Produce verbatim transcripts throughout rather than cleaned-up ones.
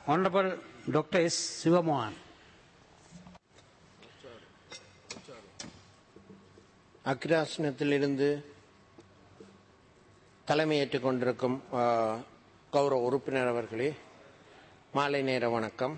Honorable Doctor S. Sivamohan. அக்கிராசனத்திலிருந்து தலைமையேற்றுக் கொண்டிருக்கும் கௌரவ உறுப்பினர் அவர்களே, மாலை நேர வணக்கம்.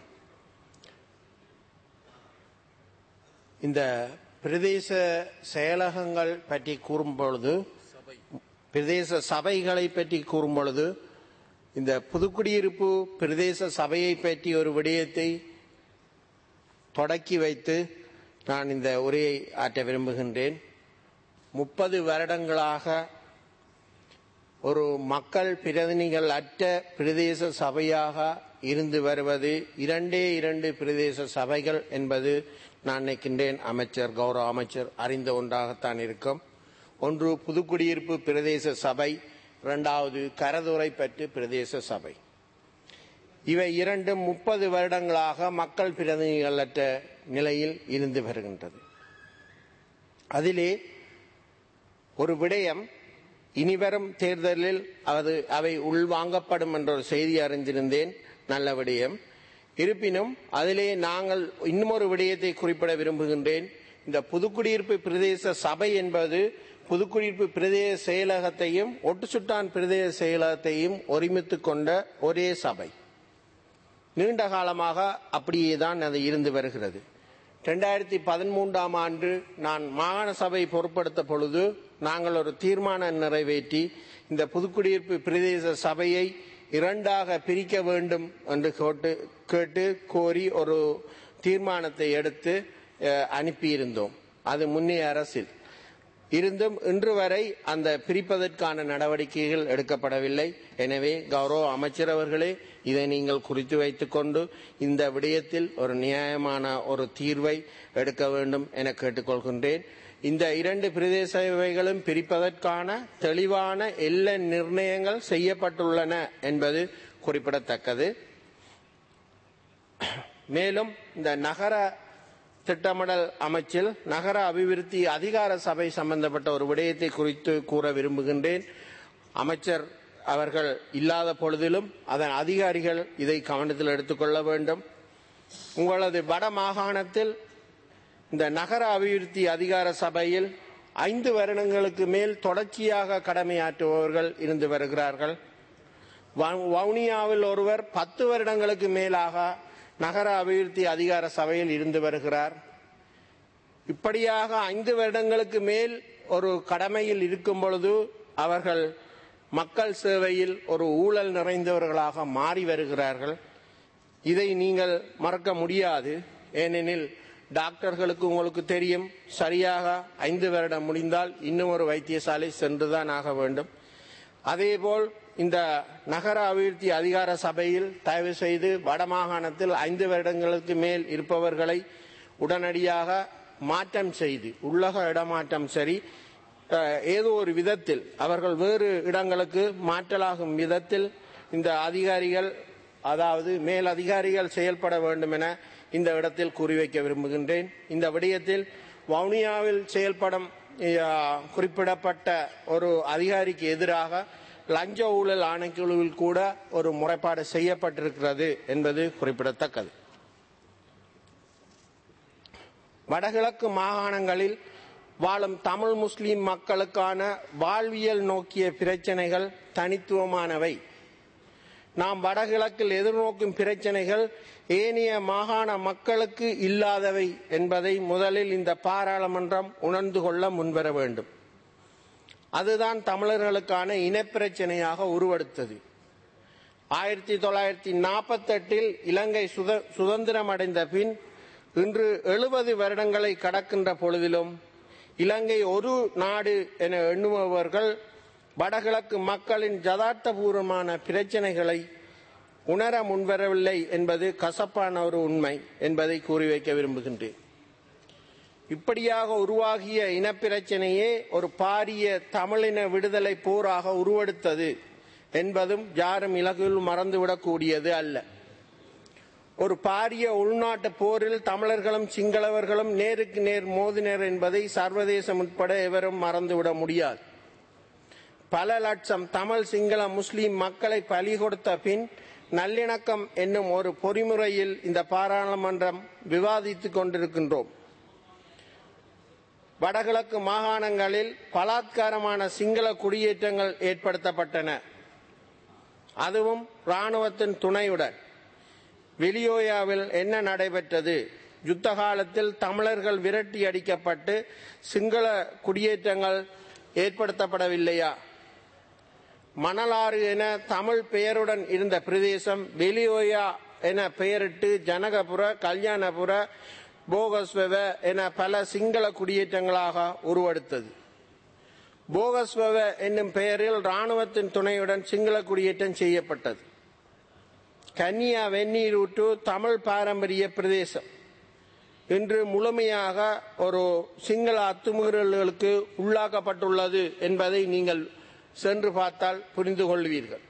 இந்த பிரதேச செயலகங்கள் பற்றி கூறும்பொழுது, பிரதேச சபைகளை பற்றி கூறும்பொழுது, இந்த புதுக்குடியிருப்பு பிரதேச சபையை பற்றி ஒரு விடயத்தை தொடக்கி வைத்து நான் இந்த உரையை ஆற்ற விரும்புகின்றேன். முப்பது வருடங்களாக ஒரு மக்கள் பிரதிநிதிகள் அற்ற பிரதேச சபையாக இருந்து வருவது இரண்டே இரண்டு பிரதேச சபைகள் என்பது நான் நினைக்கின்றேன் அமைச்சர் கௌரவ அமைச்சர் அறிந்த ஒன்றாகத்தான் இருக்கும். ஒன்று புதுக்குடியிருப்பு பிரதேச சபை, இரண்டாவது கரதுரைப்பற்று பிரதேச சபை. இவை இரண்டும் முப்பது வருடங்களாக மக்கள் பிரதிநிதிகளற்ற நிலையில் இருந்து வருகின்றது. அதிலே ஒரு விடயம் இனிவரும் தேர்தலில் அது அவை உள்வாங்கப்படும் என்ற ஒரு செய்தி அறிந்திருந்தேன். நல்ல விடயம். இருப்பினும் அதிலே நாங்கள் இன்னும் ஒரு விடயத்தை குறிப்பிட விரும்புகின்றேன். இந்த புதுக்குடியிருப்பு பிரதேச சபை என்பது புதுக்குடியிருப்பு பிரதேச செயலகத்தையும் ஒட்டுசுட்டான் பிரதேச செயலகத்தையும் ஒருமித்து கொண்ட ஒரே சபை. நீண்ட காலமாக அப்படியேதான் அது இருந்து வருகிறது. இரண்டாயிரத்தி பதிமூன்றாம் ஆண்டு நான் மாகாண சபை பொறுப்படுத்த பொழுது நாங்கள் ஒரு தீர்மானம் நிறைவேற்றி இந்த புதுக்குடியிருப்பு பிரதேச சபையை இரண்டாக பிரிக்க வேண்டும் என்று கேட்டு கேட்டு கோரி ஒரு தீர்மானத்தை எடுத்து அனுப்பியிருந்தோம். அது முன்னைய அரசில் இருந்தும் இன்று வரை அந்த பிரிப்பதற்கான நடவடிக்கைகள் எடுக்கப்படவில்லை. எனவே கௌரவ அமைச்சர் அவர்களே, இதை நீங்கள் குறித்து வைத்துக் கொண்டு இந்த விடயத்தில் ஒரு நியாயமான ஒரு தீர்வை எடுக்க வேண்டும் என கேட்டுக்கொள்கின்றேன். இந்த இரண்டு பிரதேச சபைகளும் பிரிப்பதற்கான தெளிவான எல்லை நிர்ணயங்கள் செய்யப்பட்டுள்ளன என்பது குறிப்பிடத்தக்கது. மேலும் இந்த நகர திட்டமிடல் அமைச்சில் நகர அபிவிருத்தி அதிகார சபை சம்பந்தப்பட்ட ஒரு விடயத்தை குறித்து கூற விரும்புகின்றேன். அமைச்சர் அவர்கள் இல்லாத பொழுதிலும் அதன் அதிகாரிகள் இதை கவனத்தில் எடுத்துக்கொள்ள வேண்டும். உங்களது வட மாகாணத்தில் இந்த நகர அபிவிருத்தி அதிகார சபையில் ஐந்து வருடங்களுக்கு மேல் தொடர்ச்சியாக கடமையாற்றுபவர்கள் இருந்து வருகிறார்கள். வவுனியாவில் ஒருவர் பத்து வருடங்களுக்கு மேலாக நகர அபிவிருத்தி அதிகார சபையில் இருந்து வருகிறார். இப்படியாக ஐந்து வருடங்களுக்கு மேல் ஒரு கடமையில் இருக்கும் பொழுது அவர்கள் மக்கள் சேவையில் ஒரு ஊழல் நிறைந்தவர்களாக மாறி வருகிறார்கள். இதை நீங்கள் மறக்க முடியாது. ஏனெனில் டாக்டர்களுக்கு உங்களுக்கு தெரியும், சரியாக ஐந்து வருடம் முடிந்தால் இன்னும் ஒரு வைத்தியசாலை சென்றுதான் ஆக வேண்டும். அதேபோல் இந்த நகர அபிவிருத்தி அதிகார சபையில் தயவு செய்து வடமாகாணத்தில் ஐந்து வருடங்களுக்கு மேல் இருப்பவர்களை உடனடியாக மாற்றம் செய்து, உள்ளக இடமாற்றம் சரி, ஏதோ ஒரு விதத்தில் அவர்கள் வேறு இடங்களுக்கு மாற்றலாகும் விதத்தில் இந்த அதிகாரிகள், அதாவது மேல் அதிகாரிகள் செயல்பட வேண்டும் என இந்த இடத்தில் குறிவைக்க விரும்புகின்றேன். இந்த விடயத்தில் வவுனியாவில் செயல்படும் குறிப்பிடப்பட்ட ஒரு அதிகாரிக்கு எதிராக லஞ்ச ஊழல் ஆணைக்குழுவில் கூட ஒரு முறைப்பாடு செய்யப்பட்டிருக்கிறது என்பது குறிப்பிடத்தக்கது. வடகிழக்கு மாகாணங்களில் வாழும் தமிழ் முஸ்லிம் மக்களுக்கான வாழ்வியல் நோக்கிய பிரச்சனைகள் தனித்துவமானவை. நாம் வடகிழக்கில் எதிர்நோக்கும் பிரச்சனைகள் ஏனைய மாகாண மக்களுக்கு இல்லாதவை என்பதை முதலில் இந்த பாராளுமன்றம் உணர்ந்து கொள்ள முன்வர வேண்டும். அதுதான் தமிழர்களுக்கான இனப்பிரச்சனையாக உருவெடுத்தது. ஆயிரத்தி தொள்ளாயிரத்தி நாற்பத்தி எட்டில் இலங்கை சுதந்திரம் அடைந்த பின் இன்று எழுபது வருடங்களை கடக்கின்ற பொழுதிலும் இலங்கை ஒரு நாடு என எண்ணுபவர்கள் வடகிழக்கு மக்களின் யதார்த்தபூர்வமான பிரச்சனைகளை உணர முன்வரவில்லை என்பது கசப்பான ஒரு உண்மை என்பதை கூறி வைக்க விரும்புகின்றேன். இப்படியாக உருவாகிய இனப்பிரச்சனையே ஒரு பாரிய தமிழின விடுதலை போராக உருவெடுத்தது என்பதும் யாரும் இலகுவில் மறந்துவிடக்கூடியது அல்ல. ஒரு பாரிய உள்நாட்டு போரில் தமிழர்களும் சிங்களவர்களும் நேருக்கு நேர் மோதினர் என்பதை சர்வதேசம் உட்பட எவரும் மறந்துவிட முடியாது. பல லட்சம் தமிழ் சிங்கள முஸ்லிம் மக்களை பலி கொடுத்த பின் நல்லிணக்கம் என்னும் ஒரு பொறிமுறையில் இந்த பாராளுமன்றம் விவாதித்துக் கொண்டிருக்கின்றோம். வடகிழக்கு மாகாணங்களில் பலாத்காரமான சிங்கள குடியேற்றங்கள் ஏற்படுத்தப்பட்டன. அதுவும் இராணுவத்தின் துணையுடன். வெளியோயாவில் என்ன நடைபெற்றது? யுத்த காலத்தில் தமிழர்கள் விரட்டி அடிக்கப்பட்டு சிங்கள குடியேற்றங்கள் ஏற்படுத்தப்படவில்லையா? மணலாறு என தமிழ் பெயருடன் இருந்த பிரதேசம் வெளியோயா என பெயரிட்டு ஜனகபுர, கல்யாணபுர, போகஸ்வெவ என பல சிங்கள குடியேற்றங்களாக உருவெடுத்தது. போகஸ்வெவ என்னும் பெயரில் இராணுவத்தின் துணையுடன் சிங்கள குடியேற்றம் செய்யப்பட்டது. கன்னியா வெந்நீரூற்று தமிழ் பாரம்பரிய பிரதேசம் இன்று முழுமையாக ஒரு சிங்கள அத்துமீறல்களுக்கு உள்ளாக்கப்பட்டுள்ளது என்பதை நீங்கள் சென்று பார்த்தால் புரிந்து கொள்வீர்கள்.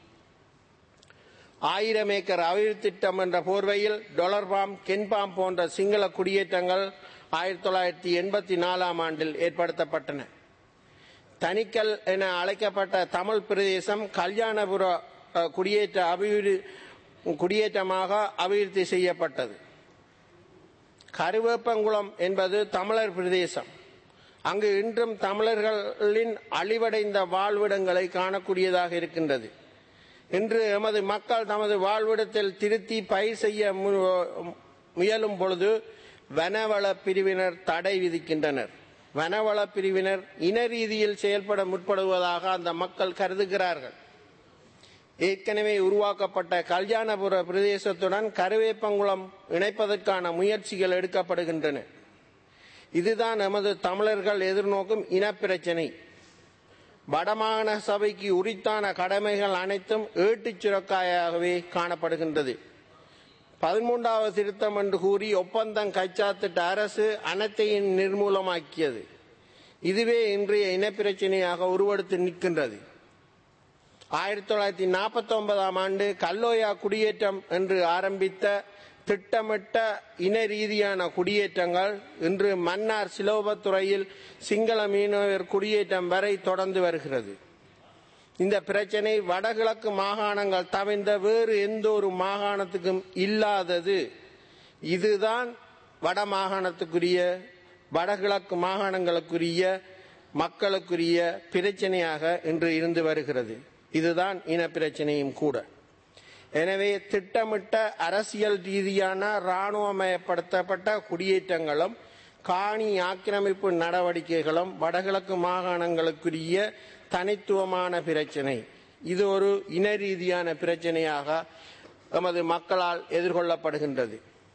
ஆயிரம் ஏக்கர் அபிவிருத்தி திட்டம் என்ற போர்வையில் டொலர்பாம், கென்பாம் போன்ற சிங்கள குடியேற்றங்கள் ஆயிரத்தி தொள்ளாயிரத்தி எண்பத்தி நாலாம் ஆண்டில் ஏற்படுத்தப்பட்டன. தனிக்கல் என அழைக்கப்பட்ட தமிழ் பிரதேசம் கல்யாணபுர குடியேற்ற அபிவிருத்தி குடியேற்றமாக அபிவிருத்தி செய்யப்பட்டது. கருவேப்பங்குளம் என்பது தமிழர் பிரதேசம். அங்கு இன்றும் தமிழர்களின் அழிவடைந்த வாழ்விடங்களை காணக்கூடியதாக இருக்கின்றது. இன்று எமது மக்கள் தமது வாழ்விடத்தில் திருத்தி பயிர் செய்ய முயலும் பொழுது வனவள பிரிவினர் தடை விதிக்கின்றனர். வனவள பிரிவினர் இன ரீதியில் செயல்பட முற்படுவதாக அந்த மக்கள் கருதுகிறார்கள். ஏற்கனவே உருவாக்கப்பட்ட கல்யாணபுர பிரதேசத்துடன் கருவேப்பங்குளம் இணைப்பதற்கான முயற்சிகள் எடுக்கப்படுகின்றன. இதுதான் நமது தமிழர்கள் எதிர்நோக்கும் இனப்பிரச்சனை. வடமாகாண சபைக்கு உரித்தான கடமைகள் அனைத்தும் ஏட்டுச் சுரக்காயாகவே காணப்படுகின்றது. பதிமூன்றாவது திருத்தம் என்று கூறி ஒப்பந்தம் கைச்சாத்திட்ட அரசு அனைத்தையும் நிர்மூலமாக்கியது. இதுவே இன்றைய இனப்பிரச்சனையாக உருவெடுத்து நிற்கின்றது. ஆயிரத்தி தொள்ளாயிரத்தி நாற்பத்தி ஒன்பதாம் ஆண்டு கல்லோயா குடியேற்றம் என்று ஆரம்பித்த திட்டமிட்ட இன ரீதியான குடியேற்றங்கள் இன்று மன்னார் சிலோபத்துறையில் சிங்கள மீனவர் குடியேற்றம் வரை தொடர்ந்து வருகிறது. இந்த பிரச்சனை வடகிழக்கு மாகாணங்கள் தவிர்ந்த வேறு எந்த ஒரு மாகாணத்துக்கும் இல்லாதது. இதுதான் வட மாகாணத்துக்குரிய வடகிழக்கு மாகாணங்களுக்குரிய மக்களுக்குரிய பிரச்சனையாக இன்று இருந்து வருகிறது. இதுதான் இன பிரச்சனையும் கூட. எனவே திட்டமிட்ட அரசியல் ரீதியான இராணுவமயப்படுத்தப்பட்ட குடியேற்றங்களும் காணி ஆக்கிரமிப்பு நடவடிக்கைகளும் வடகிழக்கு மாகாணங்களுக்குரிய தனித்துவமான பிரச்சனை. இது ஒரு இன ரீதியான பிரச்சனையாக எமது மக்களால் எதிர்கொள்ளப்படுகின்றது.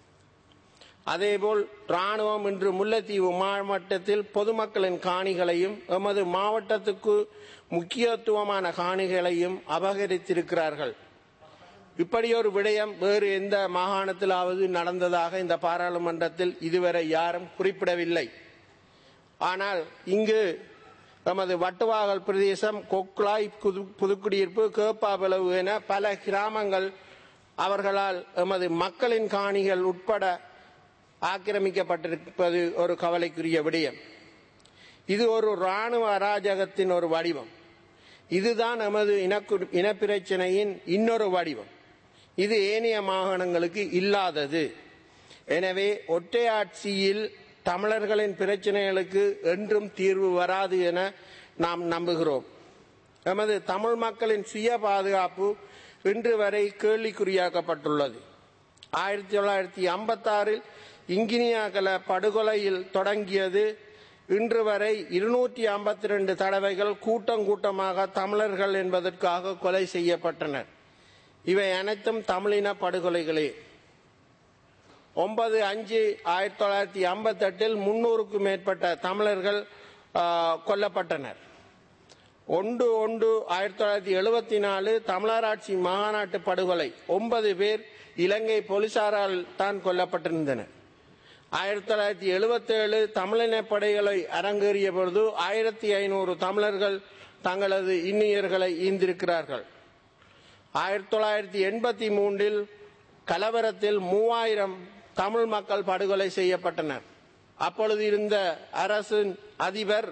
அதேபோல் இராணுவம் இன்று முல்லைத்தீவு மாவட்டத்தில் பொதுமக்களின் காணிகளையும் எமது மாவட்டத்துக்கு முக்கியத்துவமான காணிகளையும் அபகரித்திருக்கிறார்கள். இப்படி ஒரு விடயம் வேறு எந்த மாகாணத்திலாவது நடந்ததாக இந்த பாராளுமன்றத்தில் இதுவரை யாரும் குறிப்பிடவில்லை. ஆனால் இங்கு நமது வட்டுவாகல் பிரதேசம், கொக்குளாய், புதுக்குடியிருப்பு, கேப்பாபிளவு என பல கிராமங்கள் அவர்களால் எமது மக்களின் காணிகள் உட்பட ஆக்கிரமிக்கப்பட்டிருப்பது ஒரு கவலைக்குரிய விடயம். இது ஒரு இராணுவ அராஜகத்தின் ஒரு வடிவம். இதுதான் நமது இனப்பிரச்சனையின் இன்னொரு வடிவம். இது ஏனைய மாகாணங்களுக்கு இல்லாதது. எனவே ஒற்றையாட்சியில் தமிழர்களின் பிரச்சனைகளுக்கு என்றும் தீர்வு வராது என நாம் நம்புகிறோம். நமது தமிழ் மக்களின் சுய பாதுகாப்பு இன்று வரை கேள்விக்குறியாக்கப்பட்டுள்ளது. ஆயிரத்தி தொள்ளாயிரத்தி ஐம்பத்தி ஆறில் இங்கினியாகல படுகொலையில் தொடங்கியது இன்று வரை இருநூற்றி ஐம்பத்தி ரெண்டு தடவைகள் கூட்டம் கூட்டமாக தமிழர்கள் என்பதற்காக கொலை செய்யப்பட்டனர். இவை அனைத்தும் தமிழின படுகொலைகளே. ஒன்பது அஞ்சு ஆயிரத்தி தொள்ளாயிரத்தி ஐம்பத்தி எட்டில் முன்னூறுக்கும் மேற்பட்ட தமிழர்கள் கொல்லப்பட்டனர். ஒன்று ஒன்று ஆயிரத்தி தொள்ளாயிரத்தி எழுபத்தி நாலு தமிழராட்சி மாநாட்டு படுகொலை, ஒன்பது பேர் இலங்கை போலீசாரால் தான் கொல்லப்பட்டிருந்தனர். ஆயிரத்தி தொள்ளாயிரத்தி எழுபத்தி ஏழு தமிழின படைகளை அரங்கேறிய பொழுது ஆயிரத்தி ஐநூறு தமிழர்கள் தங்களது இன்னியர்களை ஈந்திருக்கிறார்கள். ஆயிரத்தி தொள்ளாயிரத்தி எண்பத்தி மூன்றில் கலவரத்தில் மூவாயிரம் தமிழ் மக்கள் படுகொலை செய்யப்பட்டனர். அப்பொழுது இருந்த அரசின் அதிபர்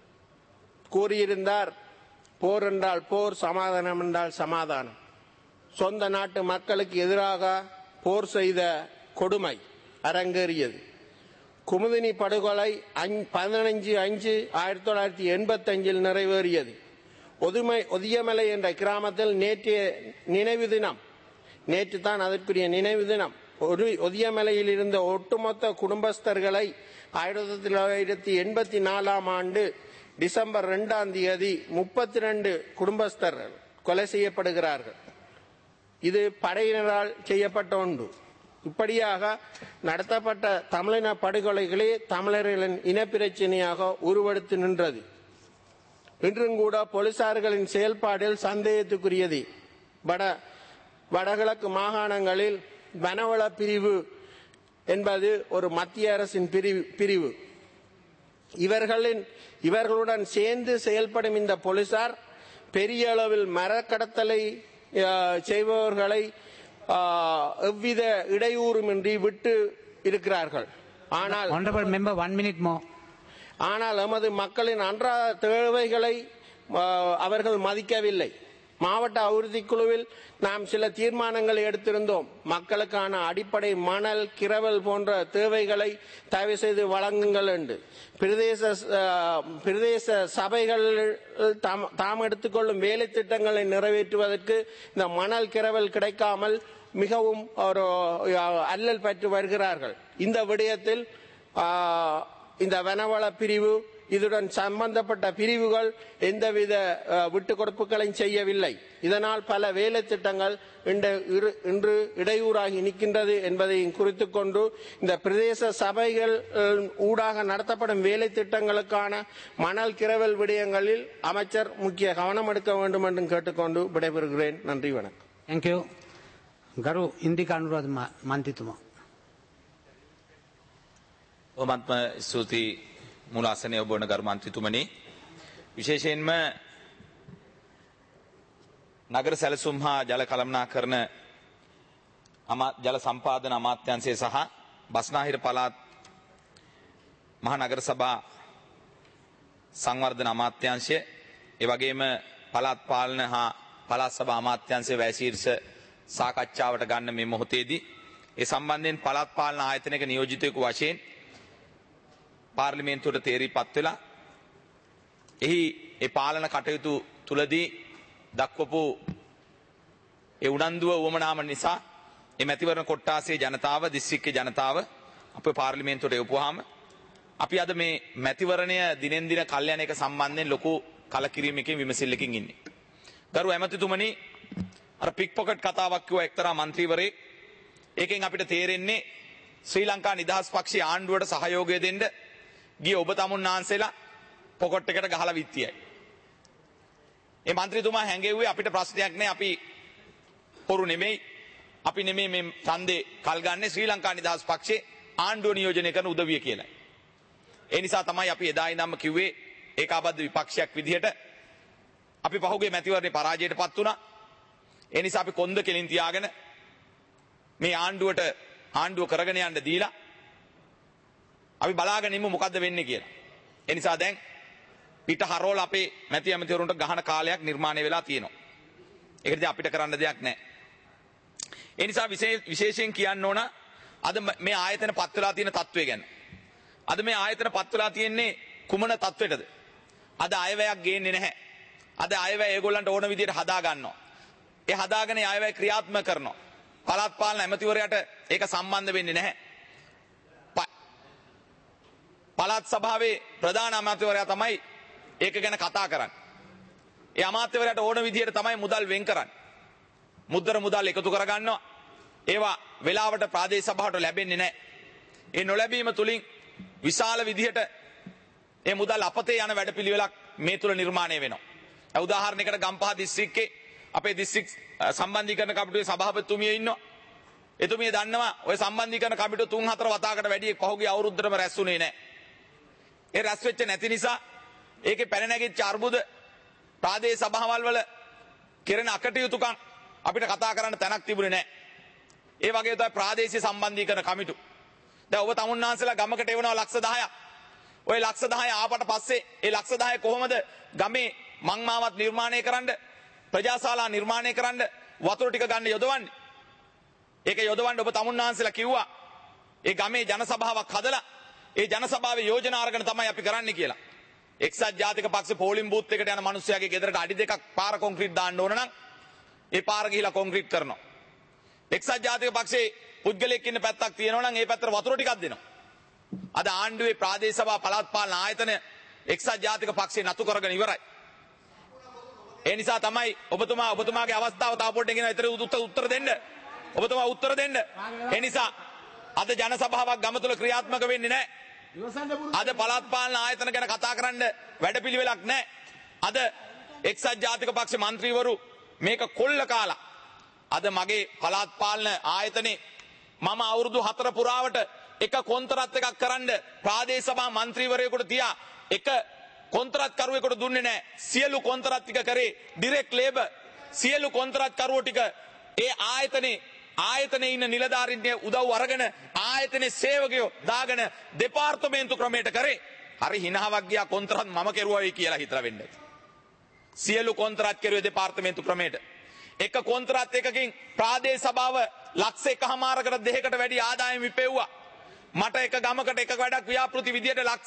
கூறியிருந்தார், போர் என்றால் போர், சமாதானம் என்றால் சமாதானம். சொந்த நாட்டு மக்களுக்கு எதிராக போர் செய்த கொடுமை அரங்கேறியது. குமுதினி படுகொலை பதினஞ்சு அஞ்சு ஆயிரத்தி தொள்ளாயிரத்தி எண்பத்தி அஞ்சில் நிறைவேறியது. ஒதுமை ஒதியமலை என்ற கிராமத்தில் நேற்றைய நினைவு தினம், நேற்று தான் அதற்குரிய நினைவு தினம். ஒரு ஒதியமலையில் இருந்த ஒட்டுமொத்த குடும்பஸ்தர்களை ஆயிரத்தி தொள்ளாயிரத்தி எண்பத்தி நாலாம் ஆண்டு டிசம்பர் இரண்டாம் தேதி முப்பத்தி ரெண்டு குடும்பஸ்தர்கள் கொலை செய்யப்படுகிறார்கள். இது படையினரால் செய்யப்பட்ட ஒன்று. இப்படியாக நடத்தப்பட்ட தமிழின படுகொலைகளே தமிழர்களின் இனப்பிரச்சனையாக உருவெடுத்து நின்றது. இன்றும் கூட போலீசார்களின் செயல்பாடில் சந்தேகத்துக்குரியது. வட வடகிழக்கு மாகாணங்களில் வனவள பிரிவு என்பது ஒரு மத்திய அரசின் பிரிவு. இவர்களின் இவர்களுடன் சேர்ந்து செயல்படும் இந்த போலீசார் பெரிய அளவில் மரக்கடத்தலை செய்பவர்களை எவ்வித இடையூறுமின்றி விட்டு இருக்கிறார்கள். ஆனால் ஆனால் எமது மக்களின் அன்றாட தேவைகளை அவர்கள் மதிக்கவில்லை. மாவட்ட அபிவிருத்தி குழுவில் நாம் சில தீர்மானங்களை எடுத்திருந்தோம். மக்களுக்கான அடிப்படை மணல், கிரவல் போன்ற தேவைகளை தயவு செய்து வழங்குங்கள் என்று. பிரதேச பிரதேச சபைகள் தாம் எடுத்துக்கொள்ளும் வேலை திட்டங்களை நிறைவேற்றுவதற்கு இந்த மணல், கிரவல் கிடைக்காமல் மிகவும் ஒரு அல்லல் பெற்று வருகிறார்கள். இந்த விடயத்தில் இந்த வனவள பிரிவு இதுடன் சம்பந்தப்பட்ட பிரிவுகள் எந்தவித விட்டுக் கொடுப்புகளையும் செய்யவில்லை. இதனால் பல வேலை திட்டங்கள் இன்று இடையூறாகி நிற்கின்றது என்பதையும் குறித்துக் கொண்டு இந்த பிரதேச சபைகள் ஊடாக நடத்தப்படும் வேலை திட்டங்களுக்கான மணல் கிரவல் விடயங்களில் அமைச்சர் முக்கிய கவனம் எடுக்க வேண்டும் என்றும் கேட்டுக்கொண்டு விடைபெறுகிறேன். நன்றி, வணக்கம். Thank you. ගරු ඉන්දික අනුරාධ මන්ත්‍රීතුමා. ඔබත්ම ස්තුතියි මූල ආසනයේ ඔබ වන ගරු මන්ත්‍රීතුමනි. විශේෂයෙන්ම නගර සැලසුම් හා ජල කළමනාකරණ ජල සම්පාදන අමාත්‍යාංශය සහ බස්නාහිර පළාත් මහා නගර සභා සංවර්ධන අමාත්‍යාංශය, ඒ වගේම පළාත් පාලන හා පළාත් සභා අමාත්‍යාංශය වැසීර්ෂ සාකච්ඡාවට ගන්න මේ මොහොතේදී ඒ සම්බන්ධයෙන් පළාත් පාලන ආයතනයක නියෝජිතයෙකු වශයෙන් පාර්ලිමේන්තුවට තේරීපත් වෙලා එහි ඒ පාලන කටයුතු තුලදී දක්වපු ඒ උනන්දුව උවමනාම නිසා ඒ මැතිවරණ කොට්ටාසේ ජනතාව, දිස්ත්‍රික්කයේ ජනතාව අපේ පාර්ලිමේන්තුවට යොපුවාම අපි අද මේ මැතිවරණය දිනෙන් දින කල්යන එක සම්බන්ධයෙන් ලොකු කලකිරීමකින් විමසිල්ලකින් ඉන්නේ. ගරු ඇමතිතුමනි, අර පික් පොකට් කතාවක් කිව්වා එක්තරා മന്ത്രിවරයෙක්. ඒකෙන් අපිට තේරෙන්නේ ශ්‍රී ලංකා නිදහස් පක්ෂයේ ආණ්ඩුවට සහයෝගය දෙන්න ගිය ඔබ තමුන්නාන්සේලා පොකට් එකට ගහලා විත්තියයි. ඒ മന്ത്രിතුමා හැංගෙව්වේ අපිට ප්‍රශ්නයක් නෑ, අපි පොරු නෙමෙයි, අපි නෙමෙයි මේ ඡන්දේ කල් ගන්නේ ශ්‍රී ලංකා නිදහස් පක්ෂයේ ආණ්ඩුව නියෝජනය කරන උදවිය කියලා. ඒ නිසා තමයි අපි එදා ඉඳන්ම කිව්වේ ඒකාබද්ධ විපක්ෂයක් විදිහට අපි පහුගිය මැතිවරණේ පරාජයටපත් වුණා. ඒ නිසා අපි කොන්ද කෙලින් තියාගෙන මේ ආණ්ඩුවට ආණ්ඩුව කරගෙන යන්න දීලා අපි බලාගෙන ඉමු මොකද්ද වෙන්නේ කියලා. ඒ නිසා දැන් පිට හරවල අපේ මැති ඇමතිවරුන්ට ගහන කාලයක් නිර්මාණය වෙලා තියෙනවා. ඒකදී අපිට කරන්න දෙයක් නැහැ. ඒ නිසා විශේෂයෙන් කියන්න ඕන අද මේ ආයතන පත් වෙලා තියෙන තත්ත්වය ගැන. අද මේ ආයතන පත් වෙලා තියෙන්නේ කුමන තත්ත්වයකද? අද අයවැයක් ගේන්නේ නැහැ. අද අයවැය ඒගොල්ලන්ට ඕන විදිහට හදා ගන්නවා. ඒ හදාගෙන අයවැය ක්‍රියාත්මක කරනවා. පළාත් පාලන ඇමතිවරයාට ඒක සම්බන්ධ වෙන්නේ නැහැ. පළාත් සභාවේ ප්‍රධාන අමාත්‍යවරයා තමයි ඒක ගැන කතා කරන්නේ. ඒ අමාත්‍යවරයාට ඕන විදිහට තමයි මුදල් වෙන් කරන්නේ. මුද්දර මුදල් එකතු කරගන්නවා. ඒවා වෙලාවට ප්‍රාදේශ සභාවට ලැබෙන්නේ නැහැ. ඒ නොලැබීම තුලින් විශාල විදිහට ඒ මුදල් අපතේ යන වැඩපිළිවෙලක් මේ තුල නිර්මාණය වෙනවා. උදාහරණයකට ගම්පහ දිස්ත්‍රික්කේ අපේ දිස්ත්‍රික් සම්බන්ධීකරණ කමිටුවේ සභාපතිතුමිය ඉන්නවා. එතුමිය දන්නවා ඔය සම්බන්ධීකරණ කමිටුව තුන් හතර වතාවකට වැඩි පහුගිය අවුරුද්දටම රැස්ුනේ නැහැ. ඒ රැස් වෙච්ච නැති නිසා ඒකේ පැන නැගිච්ච අර්බුද ප්‍රාදේශ සභාවල් වල කෙරෙන අකටයුතුකම් අපිට කතා කරන්න තැනක් තිබුණේ නැහැ. ඒ වගේ තමයි ප්‍රාදේශීය සම්බන්ධීකරණ කමිටු. දැන් ඔබ තමුන්නාන්සලා ගමකට එවනවා ලක්ෂ දහයක්. ওই ලක්ෂ දහය ආපට පස්සේ ඒ ලක්ෂ දහය කොහොමද ගමේ මංමාවත් නිර්මාණය කරන්න, ප්‍රජාශාලා නිර්මාණය කරන්න, වතුර ටික ගන්න යොදවන්නේ. ඒක යොදවන්න ඔබ තමුන්නාන්සලා කිව්වා. ඒ ගමේ ජන සභාවක් හදලා ඒ ජන සභාවේ යෝජනා අරගෙන තමයි අපි කරන්නේ කියලා. එක්සත් ජාතික පක්ෂ පෝලිං බූත් එකට යන මිනිස්සයාගේ ගෙදරට අඩි දෙකක් පාර කොන්ක්‍රීට් දාන්න ඕන නම් ඒ පාර ගිහිලා කොන්ක්‍රීට් කරනවා. එක්සත් ජාතික පක්ෂයේ පුද්ගලයෙක් ඉන්න පැත්තක් තියෙනවා නම් ඒ පැත්තට වතුර ටිකක් දෙනවා. අද ආණ්ඩුවේ ප්‍රාදේශ සභා පළාත් පාලන ආයතන එක්සත් ජාතික පක්ෂේ නතු කරගෙන ඉවරයි. ඒ නිසා තමයි ඔබතුමා ඔබතුමාගේ අවස්ථාව තාම පොඩ්ඩක් ගෙන ඉතර උත්තර දෙන්න. ඔබතුමා උත්තර දෙන්න. ඒ නිසා අද ජන සභාවක් ගම තුල ක්‍රියාත්මක වෙන්නේ නැහැ. අද පළාත් පාලන ආයතන ගැන කතා කරන්න වැඩපිළිවෙලක් නැහැ. අද එක්සත් ජාතික පක්ෂ മന്ത്രിවරු මේක කොල්ල කාලා අද මගේ පළාත් පාලන ආයතනේ මම අවුරුදු හතර පුරාවට එක කොන්ත්‍රාත් එකක් කරන්න ප්‍රාදේශ සභා മന്ത്രിවරයෙකුට තියා එක කොන්ත්‍රාත් කරුවෙකුට දුන්නේ නැහැ. සියලු කොන්ත්‍රාත් ටික කරේ ඩිරෙක්ට් ලේබර්. සියලු කොන්ත්‍රාත් කරුවෝ ටික ඒ ආයතනේ ආයතනයේ ඉන්න නිලධාරීන්ගේ උදව් අරගෙන ආයතනයේ සේවකයෝ දාගෙන දෙපාර්තමේන්තු ක්‍රමයට කරේ. හරි හිනාවක් ගියා කොන්ත්‍රාත් මම කෙරුවා කියලා හිතලා වෙන්නේ. සියලු කොන්ත්‍රාත් කෙරුවේ දෙපාර්තමේන්තු ක්‍රමයට. එක කොන්ත්‍රාත් එකකින් ප්‍රාදේශ සභාව ලක්ෂ එකමාරකට දෙකකට වැඩි ආදායම විපෙව්වා. මට එක ගමකට එක වැඩක් ව්‍යාපෘති විදියට ලක්ෂ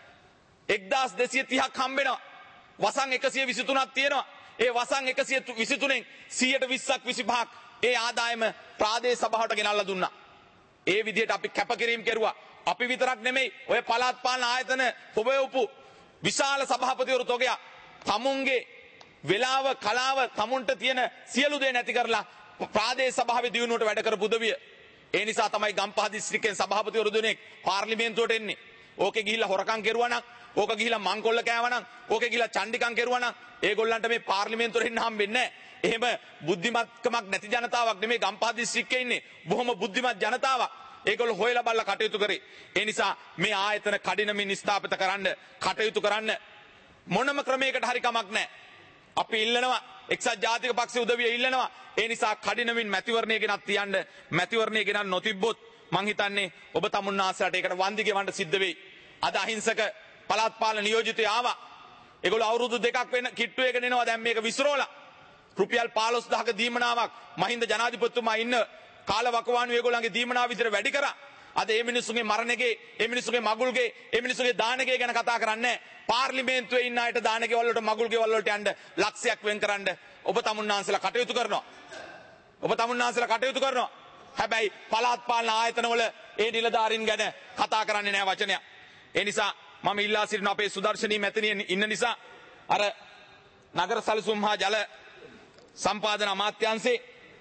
එක්දාස් දෙසිය තිහක් හම්බෙනවා. වසන් එකසිය විසිතුනක් තියෙනවා. ඒ වසන් එකසිය විසිතුනෙන් සියයට විස්සක් විසිපහක් ඒ ආදායම ප්‍රාදේශ සභාවට ගෙනල්ලා දුන්නා. ඒ විදියට අපි කැපකිරීම කෙරුවා. අපි විතරක් නෙමෙයි ඔය පළාත් පාලන ආයතන පොබයවපු විශාල සභාපතිවරු තොගයක් තමුන්ගේ වෙලාව කලාව තමුන්ට තියෙන සියලු දේ නැති කරලා ප්‍රාදේශ සභාවේ දියුණුවට වැඩ කරපු උදවිය. ඒ නිසා තමයි ගම්පහ දිස්ත්‍රික්කයේ සභාපතිවරු දෙනෙක් පාර්ලිමේන්තුවට එන්නේ. ඕකේ ගිහිල්ලා හොරකම් කෙරුවා නම්, ඕක ගිහිල්ලා මංකොල්ල කෑවා නම්, ඕකේ ගිහිල්ලා චණ්ඩිකම් කෙරුවා නම් ඒගොල්ලන්ට මේ පාර්ලිමේන්තුවට එන්න හම්බෙන්නේ නැහැ. එහෙම බුද්ධිමත්කමක් නැති ජනතාවක් නෙමෙයි ගම්පහ දිස්ත්‍රික්කයේ ඉන්නේ. බොහොම බුද්ධිමත් ජනතාවක්. ඒගොල්ලෝ හොයලා බලලා කටයුතු කරේ. ඒ නිසා මේ ආයතන කඩිනමින් ස්ථාපිත කරන්න කටයුතු කරන්න මොනම ක්‍රමයකට හරි කමක් නැහැ. අපි ඉල්ලනවා එක්සත් ජාතික පක්ෂයේ උදවිය ඉල්ලනවා. ඒ නිසා කඩිනමින් මැතිවරණය ගෙනත් තියන්න. මැතිවරණය ගෙනත් නොතිබ්බොත් මං හිතන්නේ ඔබ තමුන්නාසලට ඒකට වන්දි ගෙවන්න සිද්ධ වෙයි. අද අහිංසක පළාත් පාලන නියෝජිතයෝ ආවා. ඒගොල්ලෝ අවුරුදු දෙකක් වෙන කිට්ටුවේගෙන එනවා. දැන් මේක විසිරෝලා රුපියල් පහළොස් දහසක දීමනාවක් මහින්ද ජනාධිපතිතුමා ඉන්න කාලවකවානු ඒගොල්ලන්ගේ දීමනාව විතර වැඩි කරා. අද මේ මිනිස්සුගේ මරණගේ, මේ මිනිස්සුගේ මගුල්ගේ, මේ මිනිස්සුගේ දානගේ ගැන කතා කරන්නේ පාර්ලිමේන්තුවේ ඉන්න අයට දානගේ වල වලට මගුල්ගේ වල වලට යන්න ලක්ෂයක් වෙන් කරන්න ඔබ තමුන්නාන්සලා කටයුතු කරනවා. ඔබ තමුන්නාන්සලා කටයුතු කරනවා. හැබැයි පළාත් පාලන ආයතනවල ඒ නිලධාරීන් ගැන කතා කරන්නේ නැහැ වචනයක්. ඒ නිසා මම ඉල්ලා සිටින අපේ සුදර්ශනී මැතිණිය ඉන්න නිසා අර නගර සැලසුම් හා ජල සම්පාදන අමාත්‍යාංශේ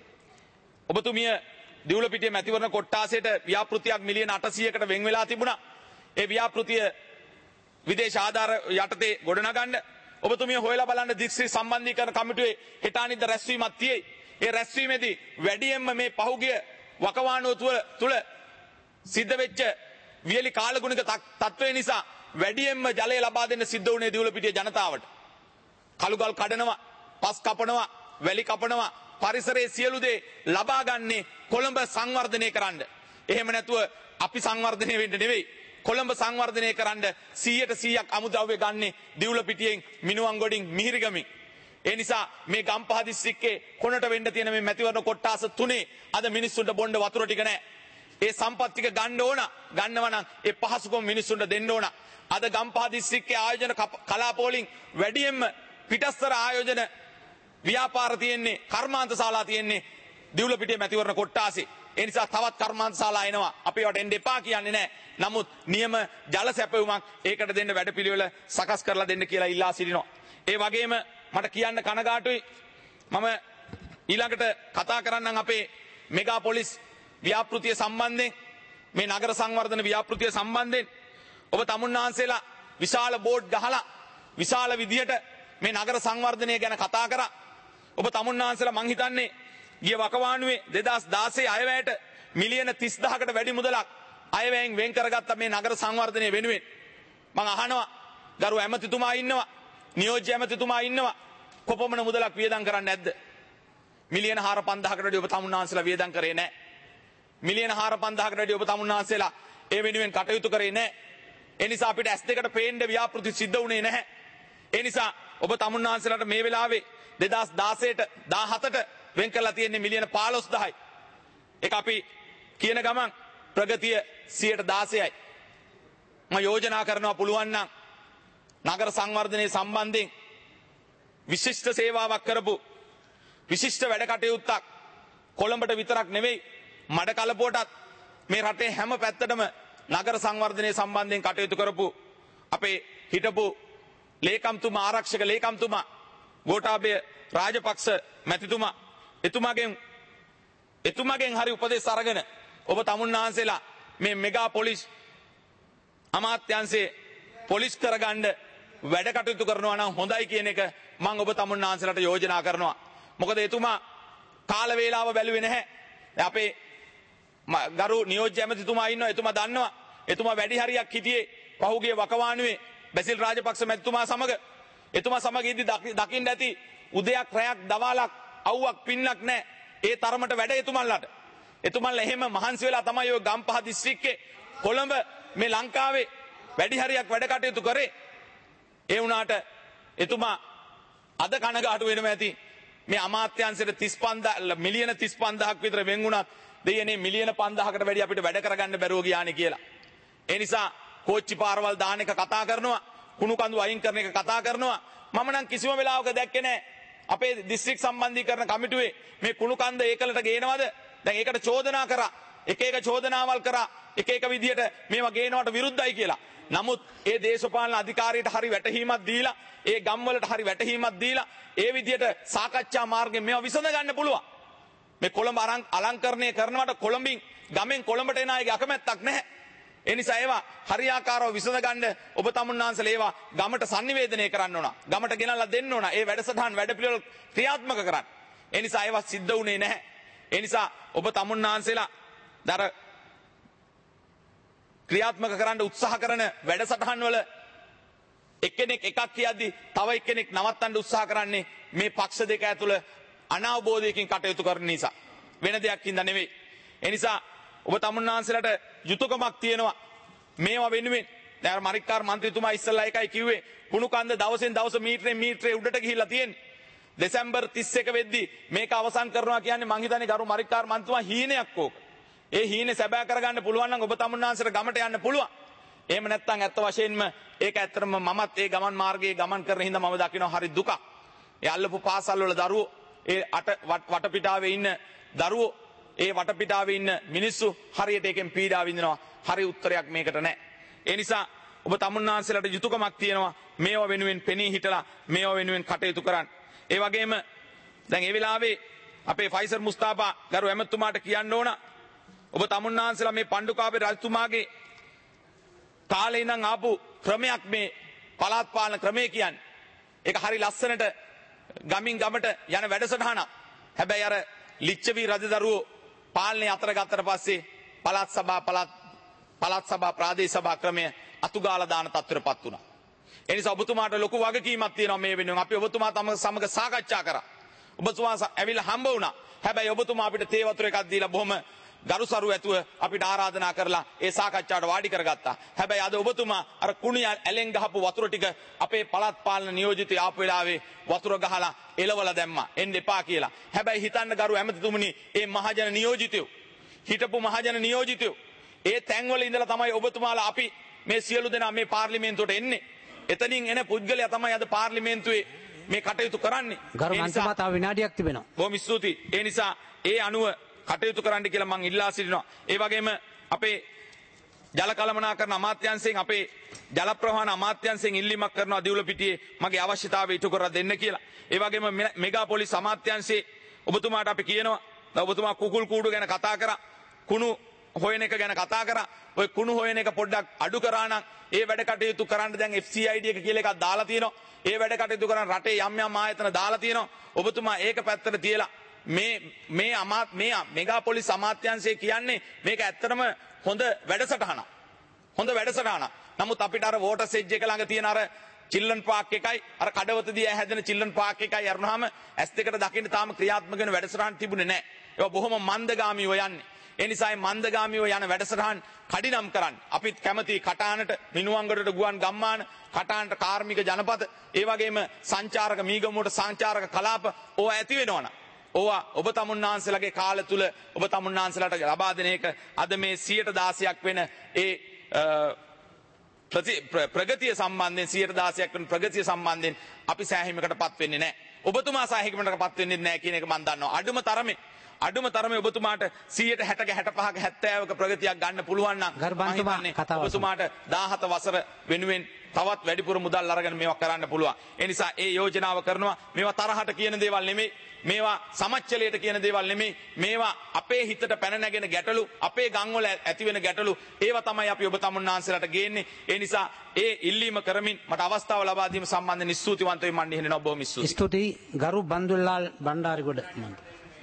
ඔබතුමිය දිවුලපිටිය මැතිවරණ කොට්ටාසයට ව්‍යාපෘතියක් මිලියන අටසියයකට වෙන් වෙලා තිබුණා. ඒ ව්‍යාපෘතිය විදේශ ආධාර යටතේ ගොඩනගන්න ඔබතුමිය හොයලා බලන්න දිස්ත්‍රික් සම්බන්ධීකරණ කමිටුවේ හෙටානිද්ද රැස්වීමක් තියෙයි. ඒ රැස්වීමේදී වැඩියෙන්ම මේ පහුගිය වකවානුව තුල සිද්ධ වෙච්ච වියලි කාලගුණික තත්ත්වය නිසා වැඩියෙන්ම ජලය ලබා දෙන්න සිද්ධ වුණේ දිවුලපිටිය ජනතාවට. කළුගල් කඩනවා, පස් කපනවා, වැලි කපනවා, පරිසරයේ සියලු දේ ලබා ගන්නේ කොළඹ සංවර්ධනය කරන්න. එහෙම නැතුව අපි සංවර්ධනය වෙන්න නෙවෙයි. කොළඹ සංවර්ධනය කරන්න සීයට සීයක් අමුද්‍රව්‍ය ගන්නේ දිවුලපිටියෙන්, මිනුවන්ගොඩින්, මිහිරිගමින්. ඒ නිසා මේ ගම්පහ දිස්ත්‍රික්කේ කොනට වෙන්න තියෙන මේ මැතිවරණ කොට්ටාස තුනේ අද මිනිස්සුන්ට බොණ්ඩ වතුර ටික නැහැ. ඒ සම්පත් ටික ගන්න ඕන. ගන්නවා නම් ඒ පහසුකම් මිනිස්සුන්ට දෙන්න ඕන. අද ගම්පහ දිස්ත්‍රික්කයේ ආයෝජන කලාපෝලින් වැඩියෙන්ම පිටස්තර ආයෝජන ව්‍යාපාර තියෙන්නේ, කර්මාන්ත ශාලා තියෙන්නේ දිවුලපිටිය මැතිවරණ කොට්ටාසේ. ඒ නිසා තවත් කර්මාන්ත ශාලා එනවා. අපි ඒවට එන්න එපා කියන්නේ නැහැ. නමුත් නියම ජල සැපයුමක් ඒකට දෙන්න වැඩපිළිවෙල සකස් කරලා දෙන්න කියලා ඉල්ලා සිටිනවා. ඒ වගේම මට කියන්න කනගාටුයි. මම ඊළඟට කතා කරන්නම් අපේ මෙගා පොලිස් ව්‍යාපෘතිය සම්බන්ධයෙන්, මේ නගර සංවර්ධන ව්‍යාපෘතිය සම්බන්ධයෙන් ඔබ තමුන්නාන්සේලා විශාල බෝඩ් ගහලා විශාල විදියට මේ නගර සංවර්ධනය ගැන කතා කරා. ඔබ තමුන්නාන්සලා මං හිතන්නේ ගිය වකවානුවේ දෙදාස් දාසයේ අයවැයට මිලියන තිස් දහසකට වැඩි මුදලක් අයවැයෙන් වෙන් කරගත්ත මේ නගර සංවර්ධනය වෙනුවෙන්. මං අහනවා ගරු ඇමතිතුමා ඉන්නවා, නියෝජ්‍ය ඇමතිතුමා ඉන්නවා, කොපමණ මුදලක් වියදම් කරන්නේ නැද්ද? මිලියන හාර පන්දහකට වැඩි ඔබ තමුන්නාන්සලා වියදම් කරේ නැහැ. මිලියන හාර පන්දහකට වැඩි ඔබ තමුන්නාන්සලා ඒ වෙනුවෙන් කටයුතු කරේ නැහැ. ඒ නිසා අපිට ඇස් දෙකට පේන්න ව්‍යාපෘති සිද්ධ වුණේ නැහැ. ඒ නිසා ඔබ තමුන්නාන්සලාට මේ වෙලාවේ දෙදාස් දාසයට දාහතට වෙන් කරලා තියෙන්නේ මිලියන පහළොස් දහසයි. ඒක අපි කියන ගමන් ප්‍රගතිය සියයට දාසයයි. මම යෝජනා කරනවා පුළුවන් නම් නගර සංවර්ධනයේ සම්බන්ධයෙන් විශිෂ්ට සේවාවක් කරපු විශිෂ්ට වැඩ කටයුත්තක් කොළඹට විතරක් නෙවෙයි මඩ කලපුවටත් මේ රටේ හැම පැත්තටම නගර සංවර්ධනයේ සම්බන්ධයෙන් කටයුතු කරපු අපේ හිටපු ලේකම්තුමා ආරක්ෂක ලේකම්තුමා ගෝඨාභය රාජපක්ෂ මැතිතුමා එතුමාගෙන් එතුමාගෙන් හරි උපදෙස් අරගෙන ඔබ තමුන්නාන්සේලා මේ මෙගා පොලිස් අමාත්‍යාංශයේ පොලිස් කරගන්න වැඩ කටයුතු කරනවා නම් හොඳයි කියන එක මම ඔබ තමුන්නාන්සේලාට යෝජනා කරනවා. මොකද එතුමා කාල වේලාව බැලුවේ නැහැ. අපේ ගරු නියෝජ්‍ය ඇමතිතුමා ඉන්නවා. එතුමා දන්නවා. එතුමා වැඩි හරියක් හිටියේ පහුගිය වකවානුවේ බැසිල් රාජපක්ෂ මැතිතුමා සමග. එතුමා සමග ඉදි දකින්න ඇති උදයක් රැයක් දවාලක් අවුවක් පින්නක් නැහැ. ඒ තරමට වැඩ එතුමන්ලාට. එතුමන්ලා එහෙම මහන්සි වෙලා තමයි ඔය ගම්පහ දිස්ත්‍රික්කේ කොළඹ මේ ලංකාවේ වැඩි හරියක් වැඩ කටයුතු කරේ. ඒ වුණාට එතුමා අද කනගාටු වෙනවා ඇති මේ අමාත්‍යාංශයට තිස් පන්දාහක් මිලියන තිස් පන්දාහක් විතර වෙන් වුණත් දෙයනේ මිලියන පන්දාහකට වැඩි අපිට වැඩ කරගන්න බැරුව ගියානේ කියලා. ඒ නිසා කෝච්චි පාරවල් දාන එක කතා කරනවා, කුණු කඳු අයින් කරන එක කතා කරනවා. මම නම් කිසිම වෙලාවක දැක්කේ නැහැ අපේ දිස්ත්‍රික් සම්බන්ධීකරණ කමිටුවේ මේ කුණු කන්ද ඒකලට ගේනවද? දැන් ඒකට චෝදනා කරා. එක එක චෝදනාවල් කරා. එක එක විදියට මේවා ගේනවට විරුද්ධයි කියලා. නමුත් ඒ දේශපාලන අධිකාරියට හරි වැටහීමක් දීලා, ඒ ගම්වලට හරි වැටහීමක් දීලා, ඒ විදියට සාකච්ඡා මාර්ගයෙන් මේවා විසඳ ගන්න පුළුවන්. මේ කොළඹ අලංකරණය කරනවට කොළඹින් ගමෙන් කොළඹට එන අයගේ අකමැත්තක් නැහැ. ඒ නිසා ඒවා හරියාකාරව විසඳ ගන්න ඔබ තමුන්නාන්සලා ඒවා ගමට sannivedanaya කරන්න ඕන. ගමට ගෙනල්ලා දෙන්න ඕන. ඒ වැඩසටහන් වැඩපිළිවෙල ක්‍රියාත්මක කරන්න. ඒ නිසා ඒවා සිද්ධ වුණේ නැහැ. ඒ නිසා ඔබ තමුන්නාන්සලා දර ක්‍රියාත්මක කරන්න උත්සාහ කරන වැඩසටහන් වල එක්කෙනෙක් එකක් කියද්දි තව එක්කෙනෙක් නවත්තන්න උත්සාහ කරන්නේ මේ පක්ෂ දෙක ඇතුළ අනාවබෝධයකින් කටයුතු කරන නිසා. වෙන දෙයක් හින්දා නෙවෙයි. ඒ නිසා ඔබ තමුන්නාන්සලාට යුතුයකමක් තියෙනවා මේවා වෙනුවෙන්. දැන් මරික්කාර මන්ත්‍රීතුමා ඉස්සල්ලා එකයි කිව්වේ කුණු කන්ද දවසෙන් දවස මීටරෙන් මීටරේ උඩට ගිහිල්ලා තියෙන්නේ. දෙසැම්බර් තිස් එක වෙද්දි මේක අවසන් කරනවා කියන්නේ මං හිතන්නේ ගරු මරික්කාර මන්ත්‍රීතුමා හීනයක් ඕක. ඒ හීනේ සැබෑ කරගන්න පුළුවන් නම් ඔබ තමුන්නාන්සලාට ගමට යන්න පුළුවන්. එහෙම නැත්නම් ඇත්ත වශයෙන්ම ඒක ඇත්තටම මමත් ඒ ගමන් මාර්ගයේ ගමන් කරන හින්දා මම දකිනවා හරි දුකක්. ඒ අල්ලපු පාසල් වල දරුවෝ ඒ අට වටපිටාවේ ඉන්න දරුවෝ ඒ වටපිටාවේ ඉන්න මිනිස්සු හරියට ඒකෙන් පීඩා විඳිනවා. හරි උත්තරයක් මේකට නැහැ. ඒ නිසා ඔබ තමුන්නාන්සලාට යුතුයකමක් තියෙනවා මේවා වෙනුවෙන් පෙනී හිටලා මේවා වෙනුවෙන් කටයුතු කරන්න. ඒ වගේම දැන් ඒ වෙලාවේ අපේ ෆයිසර් මුස්තාෆා ගරු ඇමතුමාට කියන්න ඕන ඔබ තමුන්නාන්සලා මේ පණ්ඩුකාභය රජතුමාගේ කාලේ ඉඳන් ආපු ක්‍රමයක් මේ පළාත් පාලන ක්‍රමය කියන්නේ. ඒක හරි ලස්සනට ගමින් ගමට යන වැඩසටහනක්. හැබැයි අර ලිච්ඡවි රජදරුවෝ පාලනය අතර ගත්තට පස්සේ පළාත් සභා පළාත් පළාත් සභා ප්‍රාදේශ සභා ක්‍රමය අතුගාලා දාන තත්ත්වයටපත් වුණා. ඒ නිසා ඔබතුමාට ලොකු වගකීමක් තියෙනවා මේ වෙනුවෙන්. අපි ඔබතුමා තම සමග සාකච්ඡා කරා. ඔබතුමා ඇවිල්ලා හම්බ වුණා. හැබැයි ඔබතුමා අපිට තේ වතුර එකක් දීලා බොහොම ගරුසරු ඇතුව අපිට ආරාධනා කරලා ඒ සාකච්ඡාවට වාඩි කරගත්තා. හැබැයි අද ඔබතුමා අර කුණිය ඇලෙන් ගහපු වතුර ටික අපේ පළාත් පාලන නියෝජිතය ආපු වෙලාවේ වතුර ගහලා එලවලා දැම්මා. එන්න එපා කියලා. හැබැයි හිතන්න ගරු ඇමතිතුමනි මේ මහජන නියෝජිතයෝ හිටපු මහජන නියෝජිතයෝ ඒ තැන්වල ඉඳලා තමයි ඔබතුමාලා අපි මේ සියලු දෙනා මේ පාර්ලිමේන්තුවට එන්නේ. එතනින් එන පුද්ගලයා තමයි අද පාර්ලිමේන්තුවේ මේ කටයුතු කරන්නේ. ගරු මන්ත්‍රීතුමා තව විනාඩියක් තිබෙනවා. බොහොම ස්තුතියි. ඒ නිසා ඒ අනුව කටයුතු කරන්න කියලා මම ඉල්ලා සිටිනවා. ඒ වගේම අපේ ජල කළමනාකරණ අමාත්‍යාංශයෙන් අපේ ජල ප්‍රවාහන අමාත්‍යාංශයෙන් ඉල්ලීමක් කරනවා දිවුලපිටියේ මගේ අවශ්‍යතාවය ඉටු කරලා දෙන්න කියලා. ඒ වගේම මෙගා පොලිස් අමාත්‍යාංශයේ ඔබතුමාට අපි කියනවා ඔබතුමා කුකුල් කූඩු ගැන කතා කරා. කුණු හොයන එක ගැන කතා කරා. ඔය කුණු හොයන එක පොඩ්ඩක් අඩු කරා නම් ඒ වැඩ කටයුතු කරන්න දැන් එෆ් සී අයි ඩී එක කියලා එකක් දාලා තියෙනවා. ඒ වැඩ කටයුතු කරන් රටේ යම් යම් ආයතන දාලා තියෙනවා. ඔබතුමා ඒක පැත්තට තියලා මේ මේ අමාත් මේ මෙගා පොලිස් අමාත්‍යාංශය කියන්නේ මේක ඇත්තටම හොඳ වැඩසටහනක්. හොඳ වැඩසටහනක්. නමුත් අපිට අර වෝටර් සෙජ් එක ළඟ තියෙන අර චිල්ඩ්‍රන් පාක් එකයි අර කඩවතදී හැදෙන චිල්ඩ්‍රන් පාක් එකයි අරනහම ඇස් දෙකට දකින්න තාම ක්‍රියාත්මක වෙන වැඩසටහන් තිබුණේ නැහැ. ඒවා බොහොම මන්දගාමීව යන්නේ. ඒ නිසා මේ මන්දගාමීව යන වැඩසටහන් කඩිනම් කරන්න. අපිත් කැමති කටානට මිනුවන්ගඩට ගුවන් ගම්මාන කටානට කාර්මික ජනපද ඒ වගේම සංචාරක මීගමුවට සංචාරක කලාප ඕවා ඇති වෙනවනම් ඕවා ඔබ තමුන්නාන්සලගේ කාල තුල ඔබ තමුන්නාන්සලට ලබා දෙන එක අද මේ සියයට දාසයක් වෙන ඒ ප්‍රගතිය සම්බන්ධයෙන් සියයට දාසයක් වෙන ප්‍රගතිය සම්බන්ධයෙන් අපි සෑහීමකටපත් වෙන්නේ නැහැ. ඔබතුමා සෑහීමකටපත් වෙන්නේ නැහැ කියන එක මම දන්නවා. අඩුම තරමේ අඩුම තරමේ ඔබතුමාට සියයට හැටක හැටපහක හැත්තෑවක ප්‍රගතියක් ගන්න පුළුවන් නම් ඔබතුමාට දාහත වසර වෙනුවෙන් තවත් වැඩිපුර මුදල් අරගෙන මේවා කරන්න පුළුවන්. ඒ නිසා ඒ යෝජනාව කරනවා. මේවා තරහට කියන දේවල් නෙමෙයි. මේවා සමච්චලයට කියන දේවල් නෙමෙයි. මේවා අපේ හිතට පැන නැගෙන ගැටලු, අපේ ගම්වල ඇති වෙන ගැටලු. ඒවා තමයි අපි ඔබ තමුන්නාන්සලට ගේන්නේ. ඒ නිසා ඒ ඉල්ලීම කරමින් මට අවස්ථාව ලබා දීම සම්බන්ධයෙන් ස්තුතිවන්ත වෙමි. මන් ඉහෙනවා බොහොම ස්තුතියි. ස්තුතියි ගරු බන්දුල්ලාල් බණ්ඩාරිගොඩ මන්ත්‍රී.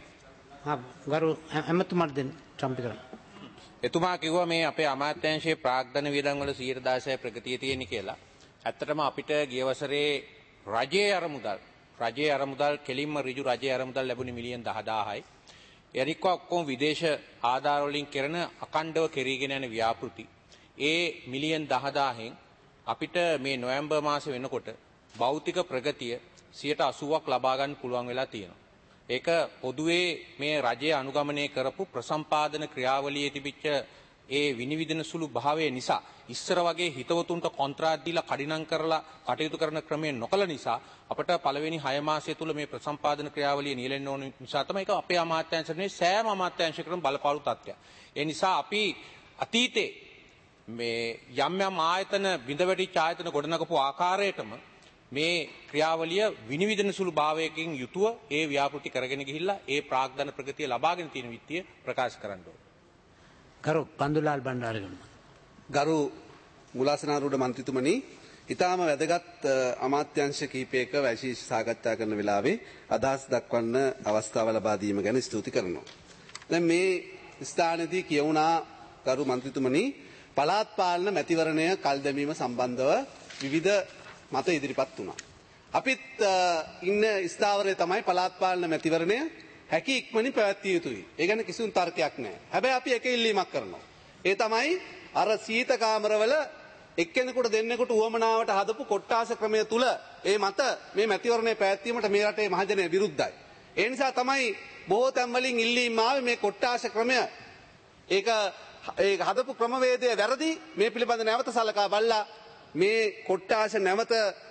හා ගරු එමතුමාට දෙන්න චම්පි කරන්න. එතුමා කිව්වා මේ අපේ අමාත්‍යාංශයේ ප්‍රාග්ධන වියදම් වල සියයට දහසයි ප්‍රගතිය තියෙන කියලා. ඇත්තටම අපිට ගිය වසරේ රජයේ අරමුදල් රජයේ අරමුදල් කෙලින්ම ඍජු රජයේ අරමුදල් ලැබුණේ මිලියන් දහදාහයි. එනික ඔක්කොම විදේශ ආධාර වලින් කරන අකණ්ඩව කෙරීගෙන යන ව්‍යාපෘති. ඒ මිලියන් දහදාහෙන් අපිට මේ නොවැම්බර් මාසෙ වෙනකොට භෞතික ප්‍රගතිය සියයට අසූවක් ලබා ගන්න පුළුවන් වෙලා තියෙනවා. ඒක පොදුවේ මේ රජය අනුගමනය කරපු ප්‍රසම්පාදන ක්‍රියාවලියේ තිබිච්ච ඒ විනිවිදන සුළු භාවය නිසා ඉස්සර වගේ හිතවතුන්ට කොන්ත්‍රාත් දීලා කඩිනම් කරලා කටයුතු කරන ක්‍රමය නොකළ නිසා අපිට පළවෙනි හය මාසය තුල මේ ප්‍රසම්පාදන ක්‍රියාවලිය නියැලෙන්න ඕන නිසා තමයි ඒක අපේ අමාත්‍යාංශනේ සෑම අමාත්‍යාංශයකටම බලපාලු තත්ත්වයක්. ඒ නිසා අපි අතීතේ මේ යම් යම් ආයතන බිඳවැටිච්ච ආයතන ගොඩනගපු ආකාරයටම මේ ක්‍රියාවලිය විනිවිදන සුළු භාවයකින් යුතුව ඒ ව්‍යාපෘති කරගෙන ගිහිල්ලා ඒ ප්‍රාග්ධන ප්‍රගතිය ලබාගෙන තියෙන විත්තිය ප්‍රකාශ කරන්න ඕනේ. ගරු බන්දුලාල් බණ්ඩාරිගොඩ ගරු මුලාසනාරූඪ මන්ත්‍රීතුමනි, ඊටාම වැදගත් අමාත්‍යාංශ කිහිපයක විශේෂ සාකච්ඡා කරන වෙලාවේ අදහස් දක්වන්න අවස්ථාව ලබා දීම ගැන ස්තුති කරනවා. දැන් මේ ස්ථානයේදී කියවුණා ගරු මන්ත්‍රීතුමනි, පළාත් පාලන මැතිවරණය කල් දැමීම සම්බන්ධව විවිධ මත ඉදිරිපත් වුණා. අපිත් ඉන්න ස්ථාවරය තමයි පළාත් පාලන මැතිවරණය හැකි ඉක්මනින් පැවැත්විය යුතුයි. ඒ ගැන කිසිම තර්කයක් නැහැ. හැබැයි අපි එක ඉල්ලීමක් කරනවා. ඒ තමයි අර සීත කාමරවල එක්කෙනෙකුට දෙන්නෙකුට උවමනාවට හදපු කොට්ටාස ක්‍රමය තුල ඒ මත මේ මැතිවරණය පැවැත්වීමට මේ රටේ මහජනය විරුද්ධයි. ඒ නිසා තමයි බොහෝ තැන් වලින් ඉල්ලීම් ආවේ මේ කොට්ටාස ක්‍රමය ඒක ඒ හදපු ක්‍රමවේදය වැරදි. මේ පිළිබඳ නැවත සලකා බලලා මේ කොට්ටාස නැවත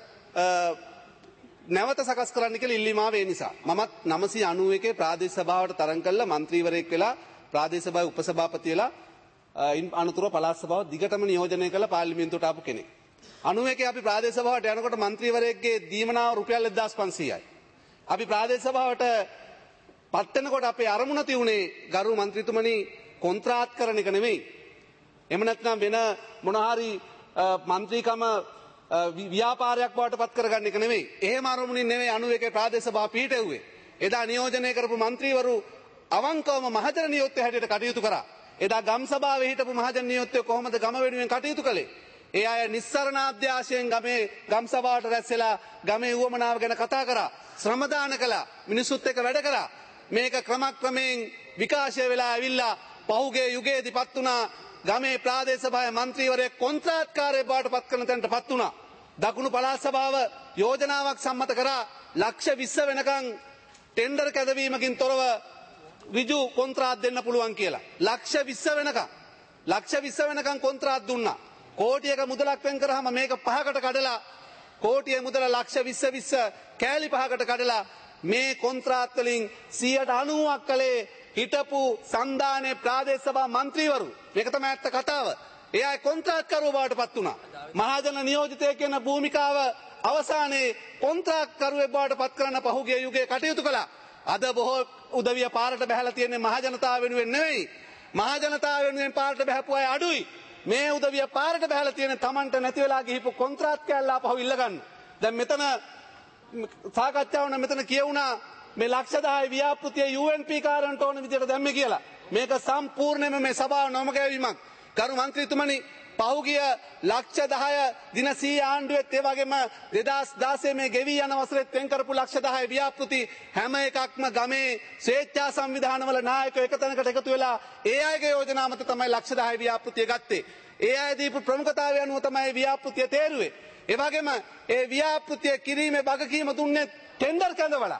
නැවත සකස් කරන්න කියලා ඉල්ලීම ආවේ නිසා මමත් නවසිය අනූවකේ ප්‍රාදේශ සභාවට තරම් කළා මන්ත්‍රීවරයෙක් වෙලා ප්‍රාදේශ සභාවේ උපසභාපති වෙලා ඉන් අනුතුර පළාත් සභාව දිගටම නියෝජනය කළ පාර්ලිමේන්තුවට ආපු කෙනෙක්. අනූවකේ අපි ප්‍රාදේශ සභාවට යනකොට මන්ත්‍රීවරයෙක්ගේ දීමනාව රුපියල් එක්දාස් පන්සීයයි. අපි ප්‍රාදේශ සභාවට පත් වෙනකොට අපේ අරමුණ තියුණේ ගරු මන්ත්‍රීතුමනි කොන්ත්‍රාත් කරන එක නෙමෙයි. එහෙම නැත්නම් වෙන මොන හරි මන්ත්‍රීකම ව්‍යාපාරයක් බවට පත් කරගන්න එක නෙමෙයි. එහෙම අරමුණින් නෙමෙයි අනූවකේ ප්‍රාදේශ සභාව පිහිටෙව්වේ. එදා නියෝජනය කරපු මන්ත්‍රීවරු අවංකවම මහජන නියෝත්‍ය හැටියට කටයුතු කරා. එදා ගම් සභාවේ හිටපු මහජන නියෝත්‍ය කොහොමද ගම වෙනුවෙන් කටයුතු කළේ? ඒ අය නිස්සරණ අධ්‍යාශයෙන් ගමේ ගම් සභාවට රැස් වෙලා ගමේ උවමනාව ගැන කතා කරා. ශ්‍රම දාන කළා. මිනිසුත් එක්ක වැඩ කළා. මේක ක්‍රමක්‍රමයෙන් විකාශය වෙලා ඇවිල්ලා පහුගිය යුගයේදීපත් වුණා ගමේ ප්‍රාදේශ සභාවේ මන්ත්‍රීවරයෙක් කොන්ත්‍රාත්කාරයෙක් බවට පත් කරන තැනටපත් වුණා. දකුණු පළාත් සභාව යෝජනාවක් සම්මත කරා ලක්ෂ විස්ස වෙනකන් ටෙන්ඩර් කැදවීමකින් තොරව ඍජු කොන්ත්‍රාත් දෙන්න පුළුවන් කියලා. ලක්ෂ විස්ස වෙනකන් ලක්ෂ විස්ස වෙනකන් කොන්ත්‍රාත් දුන්නා. කෝටියක මුදලක් වෙන් කරාම මේක පහකට කඩලා කෝටියේ මුදල ලක්ෂ විස්ස විස්ස කෑලි පහකට කඩලා මේ කොන්ත්‍රාත් වලින් සියයට අනූවක් කලේ හිටපු සංධානයේ ප්‍රාදේශ සභා මන්ත්‍රීවරු. මේක තමයි ඇත්ත කතාව. ඒ අය කොන්ත්‍රාත්කරුවෝ බවට පත් වුණා. මහජන නියෝජිතයෙක් කියන භූමිකාව අවසානයේ කොන්ත්‍රාත්කරුවෙක් බවට පත් කරන්න පහුගිය යුගයේ කටයුතු කළා. අද බොහෝ උදවිය පාරට බහැලා තියෙන්නේ මහජනතාව වෙනුවෙන් නෙවෙයි. මහජනතාව වෙනුවෙන් පාරට බහැපු අය අඩුයි. මේ උදවිය පාරට බහැලා තියෙන Tamanට නැති වෙලා ගිහිපු කොන්ත්‍රාත් කැල්ල ආපහු ඉල්ල ගන්න. දැන් මෙතන සාකච්ඡාව නම් මෙතන කියවුණා මේ ලක්ෂ දහය ව්‍යාපෘතිය යූ එන් පී කාරන්ට ඕන විදියට දැම්මේ කියලා. මේක සම්පූර්ණයෙන්ම මේ සභාව නොමගැවීමක්. ගරු මන්ත්‍රීතුමනි, පහුගිය ලක්ෂ දහය දින සීය ආණ්ඩුවෙත් ඒ වගේම දෙදාස් දාසය මේ ගෙවී යන වසරෙත් වෙන් කරපු ලක්ෂ දහය ව්‍යාපෘති හැම එකක්ම ගමේ ස්වේච්ඡා සංවිධානවල නායකයෝ එක තැනකට එකතු වෙලා ඒ අයගේ යෝජනා මත තමයි ලක්ෂ දහය ව්‍යාපෘතිය ගත්තේ. ඒ අය දීපු ප්‍රමුඛතාවය අනුව තමයි ව්‍යාපෘතිය තේරුවේ. ඒ වගේම ඒ ව්‍යාපෘතිය කිරීමේ වගකීම දුන්නේ ටෙන්ඩර් කැඳවලා.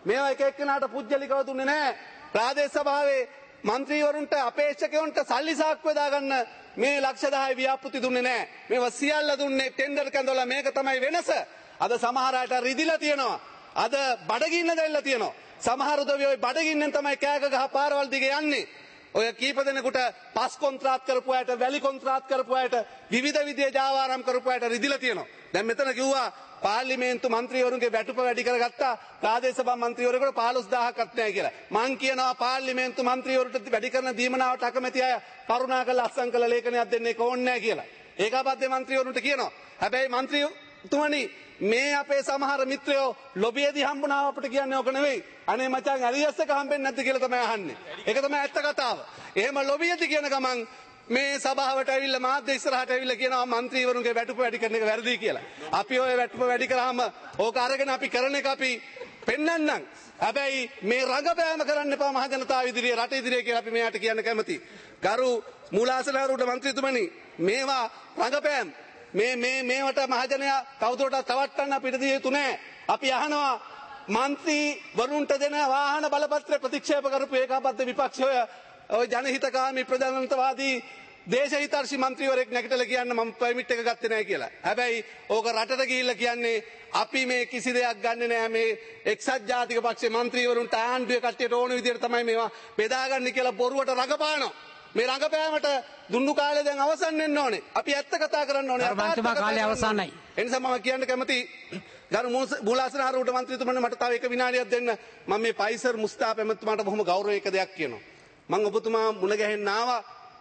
මේවා එක එක්කෙනාට පුජ්‍යලිකව දුන්නේ නැහැ. ප්‍රාදේශ සභාවේ මන්ත්‍රීවරුන්ට අපේක්ෂකයන්ට සල්ලි සාක්කුව දාගන්න මේ ලක්ෂ දහය ව්‍යාපෘති දුන්නේ නැහැ. මේවා සියල්ල දුන්නේ ටෙන්ඩර් කැඳවලා. මේක තමයි වෙනස. අද සමහර අයට රිදිලා තියෙනවා. අද බඩගින්න දැල්ලා තියෙනවා. සමහර උදවිය ওই බඩගින්නෙන් තමයි කෑක ගහ පාරවල් දිගේ යන්නේ. ඔය කීප දෙනෙකුට පස් කොන්ත්‍රාත් කරපු අයට, වැලි කොන්ත්‍රාත් කරපු අයට, විවිධ විදිහේ ජාවාරම් කරපු අයට රිදිලා තියෙනවා. දැන් මෙතන කිව්වා පාර්ලිමේන්තු මන්ත්‍රීවරුන්ගේ වැටුප වැඩි කරගත්තා. ප්‍රාදේශ සභා මන්ත්‍රීවරුන්ට පහළොස් දහසක්වත් නැහැ කියලා. මං කියනවා පාර්ලිමේන්තු මන්ත්‍රීවරුන්ට වැඩි කරන දීමනාවට අකමැති අය කරුණාකරලා අත්සන් කළ ලේඛනයක් දෙන්න ඒක ඕනේ නැහැ කියලා. ඒකාබද්ධ මන්ත්‍රීවරුන්ට කියනවා. හැබැයි මන්ත්‍රීතුමනි මේ අපේ සමහර මිත්‍රයෝ ලොබියේදී හම්බුනාම අපිට කියන්නේ ඕක නෙවෙයි. අනේ මචං ඇරියස් එක හම්බෙන්නේ නැද්ද කියලා තමයි අහන්නේ. ඒක තමයි ඇත්ත කතාව. එහෙම ලොබියේදී කියන ගමන් මේ සභාවට ඇවිල්ලා මාධ්‍ය ඉස්සරහට ඇවිල්ලා කියනවා മന്ത്രിවරුන්ගේ වැටුප වැඩි කරන එක වැරදි කියලා. අපි ඔය වැටුප වැඩි කරාම ඕක අරගෙන අපි කරන එක අපි පෙන්නන්නම්. හැබැයි මේ රඟපෑම කරන්න එපා මහ ජනතාව ඉදිරියේ රට ඉදිරියේ කියලා අපි මෙයාට කියන්න කැමතියි. ගරු මූලාසනවරුන්ට മന്ത്രിතුමනි මේවා රඟපෑම් මේ මේ මේවට මහජනයා කවුරුටත් තවට්ටන්න අපිට දිය යුතු නැහැ. අපි අහනවා മന്ത്രിවරුන්ට දෙන වාහන බලපත්‍ර ප්‍රතික්ෂේප කරපු ඒකාබද්ධ විපක්ෂය ඔය ජනහිතකාමී ප්‍රජාතන්ත්‍රවාදී දේශහිතර්ෂි මන්ත්‍රීවරයෙක් නැගිටලා කියන්න මම පර්මිට් එක ගත්තේ නැහැ කියලා. හැබැයි ඕක රටට ගිහිල්ලා කියන්නේ අපි මේ කිසි දෙයක් ගන්නෙ නැහැ මේ එක්සත් ජාතික පක්ෂේ මන්ත්‍රීවරුන්ට ආණ්ඩුවේ කට්ටියට ඕන විදිහට තමයි මේවා බෙදාගන්නේ කියලා බොරුවට රඟපානවා. මේ රඟපෑමට දුන්නු කාලේ දැන් අවසන් වෙන්න ඕනේ. අපි ඇත්ත කතා කරන්න ඕනේ. අරබන්තුමා කාලේ අවසానයි. ඒ නිසා මම කියන්න කැමති ගරු මූලාසනහරුට මන්ත්‍රීතුමන් මට තව එක විනාඩියක් දෙන්න. මම මේ පයිසර් මුස්තාප් එමෙතුමාට බොහොම ගෞරවයක දෙයක් කියනවා. මම ඔබතුමා මුණ ගැහෙන්න ආවා.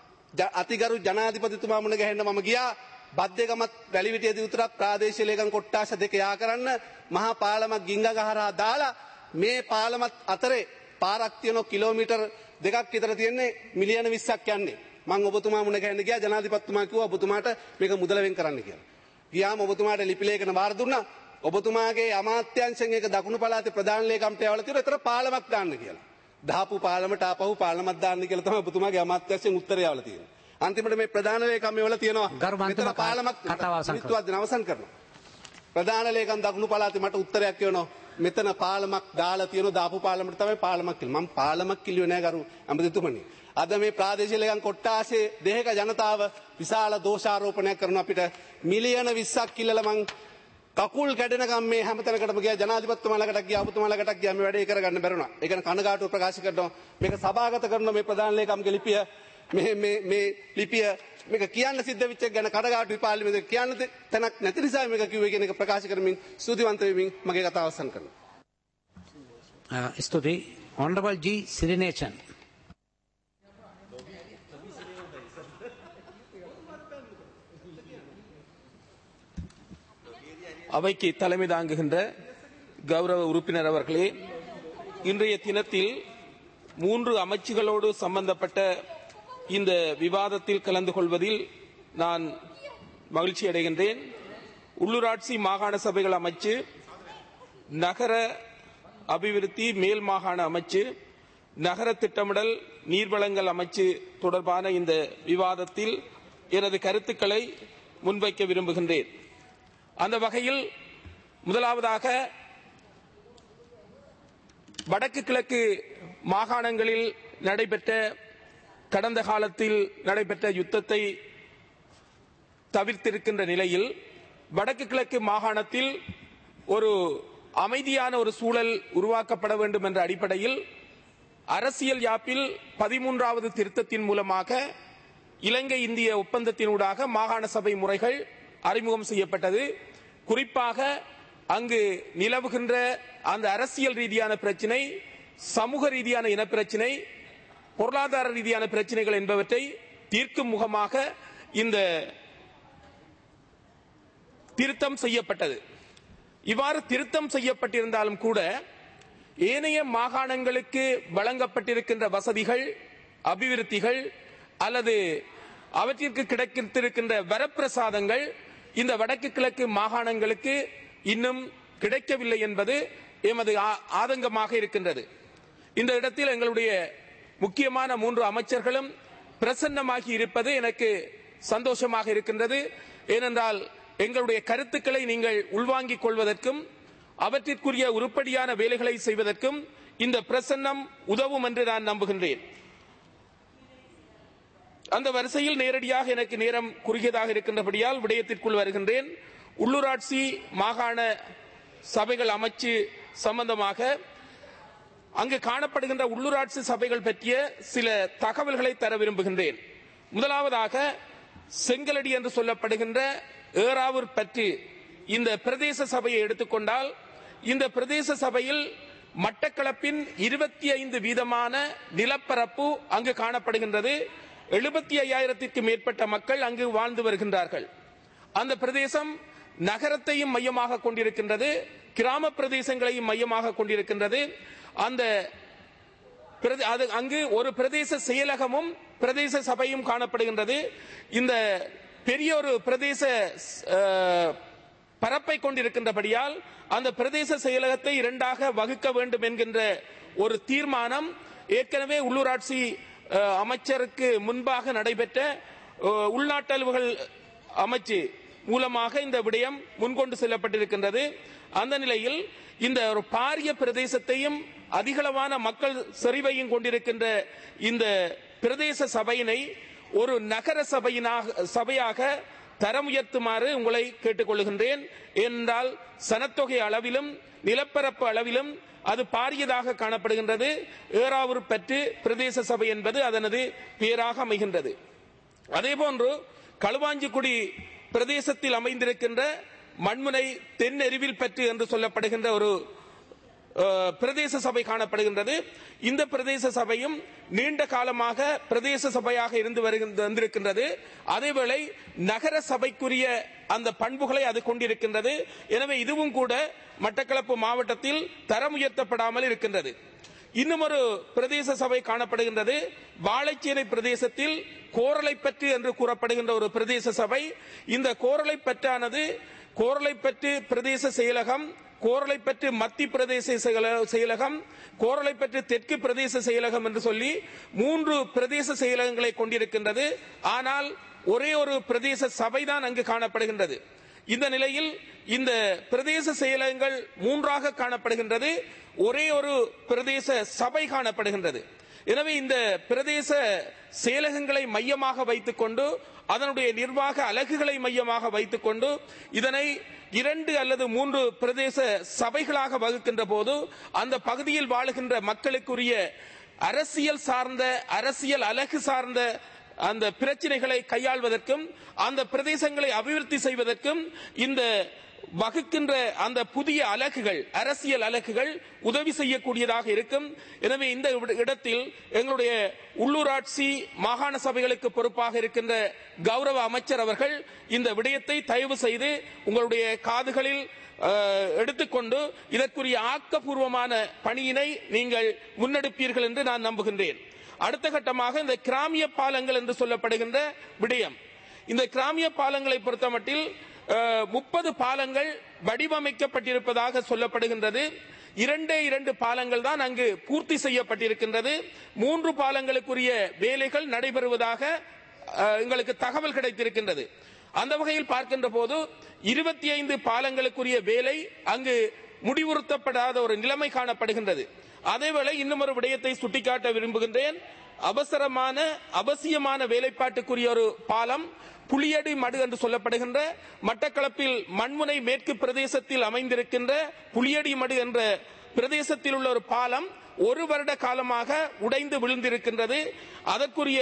අතිගරු ජනාධිපතිතුමා මුණ ගැහෙන්න මම ගියා. බද්දේගමත් වැලිවිටියේදී උතරක් ප්‍රාදේශීය ලේකම් කොට්ටාස දෙක යා කරන්න මහා පාලමක් ගිංග ගහරා දාලා මේ පාලමත් අතරේ පාරක් තියෙන කිලෝමීටර් දෙකක් විතර තියෙන්නේ මිලියන විස්සක් යන්නේ. මම ඔබතුමා මුණ ගැහෙන්න ගියා. ජනාධිපතිතුමා කිව්වා ඔබතුමාට මේක මුදල වෙන් කරන්න කියලා. ගියාම ඔබතුමාට ලිපි ලේඛන වාර දුන්නා. ඔබතුමාගේ අමාත්‍යාංශයෙන් ඒක දකුණු පළාතේ ප්‍රධාන ලේකම්ට යවලා තියෙනවා. ඒතර පාලමක් දාන්න කියලා. දහපු පාලමට ආපහු පාලමක් දාන්න කියලා තමයි ඔබතුමාගේ අමාත්‍යාංශයෙන් උත්තරය යවලා තියෙන්නේ. අන්තිමට මේ ප්‍රධාන ලේකම් වල තියෙනවා මෙතන පාලමක් කතාව අවසන් කරනවා. ප්‍රධාන ලේකම් දකුණු පළාතේ මට උත්තරයක් කියනවා මෙතන පාලමක් දාලා තියෙනවා දාපු පාලමට තමයි පාලමක් කියලා. මම පාලමක් කිව්වේ නෑ ගරු අඹදිතුමනි. අද මේ ප්‍රාදේශීය ලේකම් කොට්ටාසේ දෙහික ජනතාව විශාල දෝෂාරෝපණයක් කරන අපිට මිලියන විස්සක් කිල්ලලා මං කකුල් කැඩෙනකම් මේ හැමතැනකටම ගියා. ජනාධිපතිතුමාලකට ගියා, ඔබතුමාලකට ගියා. මේ වැඩේ කරගන්න බැරුණා. ඒක න කනගාටුව ප්‍රකාශ කරනවා. මේක සභාගත කරනවා මේ ප්‍රධාන ලේකම්ගේ ලිපිය. මේ මේ මේ ලිපිය මේක කියන්න සිද්ධ වෙච්ච එක ගැන කනගාටුයි පාර්ලිමේන්තුවේ කියන්න තැනක් නැති නිසා මේක කිව්වේ කියන එක ප්‍රකාශ කරමින් ස්තුතිවන්ත වෙමින් මගේ කතාව අවසන් කරනවා. ස්තුති. Honorable G. Sirinechan. அவைக்கு தலைமை தாங்குகின்ற கௌரவ உறுப்பினர் அவர்களே, இன்றைய தினத்தில் மூன்று அமைச்சுகளோடு சம்பந்தப்பட்ட இந்த விவாதத்தில் கலந்து கொள்வதில் நான் மகிழ்ச்சி அடைகின்றேன். உள்ளூராட்சி மாகாண சபைகள் அமைச்சு, நகர அபிவிருத்தி மேல் மாகாண அமைச்சு, நகர திட்டமிடல் நீர்வளங்கள் அமைச்சு தொடர்பான இந்த விவாதத்தில் எனது கருத்துக்களை முன்வைக்க விரும்புகின்றேன். அந்த வகையில் முதலாவதாக வடக்கு கிழக்கு மாகாணங்களில் நடைபெற்ற கடந்த காலத்தில் நடைபெற்ற யுத்தத்தை தவிர்த்திருக்கின்ற நிலையில் வடக்கு கிழக்கு மாகாணத்தில் ஒரு அமைதியான ஒரு சூழல் உருவாக்கப்பட வேண்டும் என்ற அடிப்படையில் அரசியல் யாப்பில் பதிமூன்றாவது திருத்தத்தின் மூலமாக இலங்கை இந்திய ஒப்பந்தத்தினூடாக மாகாண சபை முறைகள் அறிமுகம் செய்யப்பட்டது. குறிப்பாக அங்கு நிலவுகின்ற அந்த அரசியல் ரீதியான பிரச்சினை, சமூக ரீதியான இனப்பிரச்சினை, பொருளாதார ரீதியான பிரச்சனைகள் என்பவற்றை தீர்க்கும் முகமாக இந்த திருத்தம் செய்யப்பட்டது. இவ்வாறு திருத்தம் செய்யப்பட்டிருந்தாலும் கூட ஏனைய மாகாணங்களுக்கு வழங்கப்பட்டிருக்கின்ற வசதிகள், அபிவிருத்திகள் அல்லது அவற்றிற்கு கிடைத்திருக்கின்ற வரப்பிரசாதங்கள் இந்த வடக்கு கிழக்கு மாகாணங்களுக்கு இன்னும் கிடைக்கவில்லை என்பது எமது ஆதங்கமாக இருக்கின்றது. இந்த இடத்தில் எங்களுடைய முக்கியமான மூன்று அமைச்சர்களும் பிரசன்னமாகி இருப்பது எனக்கு சந்தோஷமாக இருக்கின்றது. ஏனென்றால் எங்களுடைய கருத்துக்களை நீங்கள் உள்வாங்கிக் கொள்வதற்கும் அவற்றிற்குரிய உருப்படியான வேலைகளை செய்வதற்கும் இந்த பிரசன்னம் உதவும் என்று நான் நம்புகின்றேன். அந்த வரிசையில் நேரடியாக எனக்கு நேரம் குறுகியதாக இருக்கின்றபடியால் விடயத்திற்குள் வருகின்றேன். உள்ளூராட்சி மாகாண சபைகள் அமைச்சு சம்பந்தமாக அங்கு காணப்படுகின்ற உள்ளூராட்சி சபைகள் பற்றிய சில தகவல்களை தர விரும்புகின்றேன். முதலாவதாக செங்கலடி என்று சொல்லப்படுகின்ற ஏறாவூர் பற்றி இந்த பிரதேச சபையை எடுத்துக்கொண்டால், இந்த பிரதேச சபையில் மட்டக்களப்பின் இருபத்தி ஐந்து வீதமான நிலப்பரப்பு அங்கு காணப்படுகின்றது. எழுபத்தி ஐயாயிரத்திற்கு மேற்பட்ட மக்கள் அங்கு வாழ்ந்து வருகின்றார்கள். அந்த பிரதேசம் நகரத்தையும் மையமாக கொண்டிருக்கின்றது, கிராம பிரதேசங்களையும் மையமாக கொண்டிருக்கின்றது. அந்த அங்கு ஒரு பிரதேச செயலகமும் பிரதேச சபையும் காணப்படுகின்றது. இந்த பெரிய ஒரு பிரதேச பரப்பை கொண்டிருக்கின்றபடியால் அந்த பிரதேச செயலகத்தை இரண்டாக வகுக்க வேண்டும் என்கின்ற ஒரு தீர்மானம் ஏற்கனவே உள்ளூராட்சி அமைச்சருக்கு முன்பாக நடைபெற்ற உள்நாட்டலுவல்கள் அமைச்சு மூலமாக இந்த விடயம் முன்கொண்டு செல்லப்பட்டிருக்கின்றது. அந்த நிலையில் இந்த ஒரு பாரிய பிரதேசத்தையும் அதிகளவான மக்கள் செறிவையும் கொண்டிருக்கின்ற இந்த பிரதேச சபையினை ஒரு நகர சபையினாக சபையாக தரம் உயர்த்துமாறு உங்களை கேட்டுக்கொள்கின்றேன். என்றால் சனத்தொகை அளவிலும் நிலப்பரப்பு அளவிலும் அது பாரியதாக காணப்படுகின்றது. ஏறாவூர் பற்று பிரதேச சபை என்பது அதனது பெயராக அமைகின்றது. அதேபோன்று களுவாஞ்சிக்குடி பிரதேசத்தில் அமைந்திருக்கின்ற மண்முனை தென்னெருவில் பற்று என்று சொல்லப்படுகின்ற ஒரு பிரதேச சபை காணப்படுகின்றது. இந்த பிரதேச சபையும் நீண்ட காலமாக பிரதேச சபையாக இருந்து வந்திருக்கின்றது. அதேவேளை நகர சபைக்குரிய அந்த பண்புகளை அது கொண்டிருக்கின்றது. எனவே இதுவும் கூட மட்டக்களப்பு மாவட்டத்தில் தரம் உயர்த்தப்படாமல் இருக்கின்றது. இன்னும் ஒரு பிரதேச சபை காணப்படுகின்றது. வாழைச்சேனை பிரதேசத்தில் கோரளைப்பற்று என்று கூறப்படுகின்ற ஒரு பிரதேச சபை. இந்த கோரளைப்பற்றானது கோரளைப்பற்று பிரதேச செயலகம், கோரளைப்பற்று மத்திய பிரதேச செயலகம், கோரளைப்பற்று தெற்கு பிரதேச செயலகம் என்று சொல்லி மூன்று பிரதேச செயலகங்களை கொண்டிருக்கின்றது. ஆனால் ஒரே ஒரு பிரதேச சபைதான் அங்கு காணப்படுகின்றது. இந்த நிலையில் இந்த பிரதேச செயலகங்கள் மூன்றாக காணப்படுகின்றது, ஒரே ஒரு பிரதேச சபை காணப்படுகின்றது. எனவே இந்த பிரதேச செயலகங்களை மையமாக வைத்துக் கொண்டு அதனுடைய நிர்வாக அலகுகளை மையமாக வைத்துக் கொண்டு இதனை இரண்டு அல்லது மூன்று பிரதேச சபைகளாக வகுக்கின்ற போது அந்த பகுதியில் வாழுகின்ற மக்களுக்குரிய அரசியல் சார்ந்த அரசியல் அலகு சார்ந்த அந்த பிரச்சனைகளை கையாள்வதற்கும் அந்த பிரதேசங்களை அபிவிருத்தி செய்வதற்கும் இந்த வகுக்கின்ற அந்த புதிய அலகுகள் அரசியல் அலகுகள் உதவி செய்யக்கூடியதாக இருக்கும். எனவே இந்த இடத்தில் எங்களுடைய உள்ளூராட்சி மாகாண சபைகளுக்கு பொறுப்பாக இருக்கின்ற கௌரவ அமைச்சர் அவர்கள் இந்த விடயத்தை தயவு செய்து உங்களுடைய காதுகளில் எடுத்துக்கொண்டு இதற்குரிய ஆக்கப்பூர்வமான பணியினை நீங்கள் முன்னெடுப்பீர்கள் என்று நான் நம்புகின்றேன். அடுத்த கட்டமாக இந்த கிராமிய பாலங்கள் என்று சொல்லப்படுகின்ற விடயம். இந்த கிராமிய பாலங்களை பொறுத்தமட்டில் முப்பது பாலங்கள் வடிவமைக்கப்பட்டிருப்பதாக சொல்லப்படுகின்றது. இரண்டே இரண்டு பாலங்கள் தான் அங்கு பூர்த்தி செய்யப்பட்டிருக்கின்றது. மூன்று பாலங்களுக்குரிய வேலைகள் நடைபெறுவதாக எங்களுக்கு தகவல் கிடைத்திருக்கின்றது. அந்த வகையில் பார்க்கின்ற போது இருபத்தி ஐந்து பாலங்களுக்குரிய வேலை அங்கு முடிவுறுத்தப்படாத ஒரு நிலைமை காணப்படுகின்றது. அதேவேளை இன்னும் ஒரு விடயத்தை சுட்டிக்காட்ட விரும்புகின்றேன். அவசரமான அவசியமான வேலைப்பாட்டுக்குரிய ஒரு பாலம் புளியடி மடு என்று சொல்லப்படுகின்ற மட்டக்களப்பில் மண்முனை மேற்கு பிரதேசத்தில் அமைந்திருக்கின்ற புளியடி மடு என்ற பிரதேசத்தில் உள்ள ஒரு பாலம் ஒரு வருட காலமாக உடைந்து விழுந்திருக்கின்றது. அதற்குரிய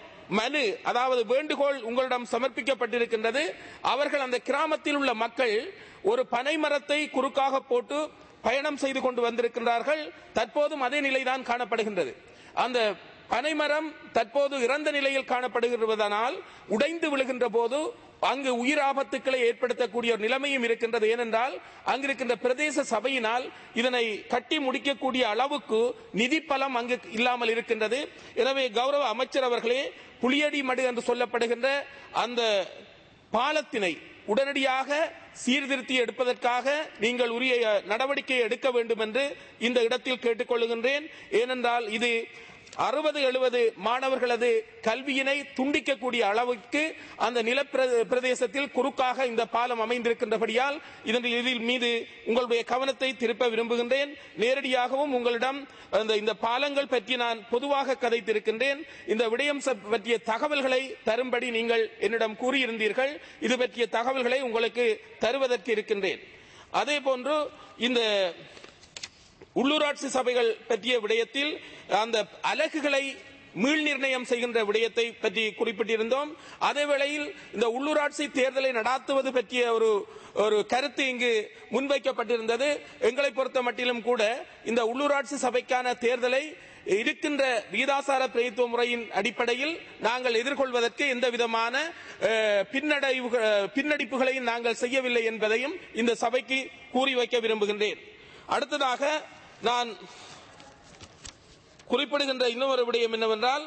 மனு அதாவது வேண்டுகோள் உங்களிடம் சமர்ப்பிக்கப்பட்டிருக்கின்றது. அவர்கள் அந்த கிராமத்தில் உள்ள மக்கள் ஒரு பனை மரத்தை குறுக்காக போட்டு பயணம் செய்து கொண்டு வந்திருக்கின்றார்கள். தற்போதும் அதே நிலைதான் காணப்படுகின்றது. அந்த பனைமரம் தற்போது இறந்த நிலையில் காணப்படுகிறதனால் உடைந்து விழுகின்ற போது அங்கு உயிர் ஆபத்துக்களை ஏற்படுத்தக்கூடிய ஒரு நிலைமையும் இருக்கின்றது. ஏனென்றால் அங்கிருக்கின்ற பிரதேச சபையினால் இதனை கட்டி முடிக்கக்கூடிய அளவுக்கு நிதி பலம் அங்கு இல்லாமல் இருக்கின்றது. எனவே கௌரவ அமைச்சர் அவர்களே, புளியடி மடு என்று சொல்லப்படுகின்ற அந்த பாலத்தினை உடனடியாக சீர்திருத்தி எடுப்பதற்காக நீங்கள் உரிய நடவடிக்கை எடுக்க வேண்டும் என்று இந்த இடத்தில் கேட்டுக்கொள்கின்றேன். ஏனென்றால் இது அறுபது எழுபது மாணவர்களது கல்வியினை துண்டிக்கக்கூடிய அளவுக்கு அந்த நில பிரதேசத்தில் குறுக்காக இந்த பாலம் அமைந்திருக்கின்றபடியால் இதில் மீது உங்களுடைய கவனத்தை திருப்ப விரும்புகின்றேன். நேரடியாகவும் உங்களிடம் இந்த பாலங்கள் பற்றி நான் பொதுவாக கதைத்திருக்கின்றேன். இந்த விடயம் பற்றிய தகவல்களை தரும்படி நீங்கள் என்னிடம் கூறியிருந்தீர்கள். இது பற்றிய தகவல்களை உங்களுக்கு தருவதற்கு இருக்கின்றேன். அதே போன்று இந்த உள்ளூராட்சி சபைகள் பற்றிய விடயத்தில் அந்த அலகுகளை மீள் நிர்ணயம் செய்கின்ற விடயத்தை பற்றி குறிப்பிட்டிருந்தோம். அதே வேளையில் இந்த உள்ளூராட்சி தேர்தலை நடாத்துவது பற்றிய ஒரு ஒரு கருத்து இங்கு முன்வைக்கப்பட்டிருந்தது. எங்களை பொறுத்த மட்டிலும் கூட இந்த உள்ளூராட்சி சபைக்கான தேர்தலை இருக்கின்ற விகிதாசார பிரதித்துவ முறையின் அடிப்படையில் நாங்கள் எதிர்கொள்வதற்கு எந்த விதமான பின்னடிப்புகளையும் நாங்கள் செய்யவில்லை என்பதையும் இந்த சபைக்கு கூறி வைக்க விரும்புகின்றேன். அடுத்ததாக நான் குறிப்பிடுகின்ற இன்னொரு விடயம் என்னவென்றால்,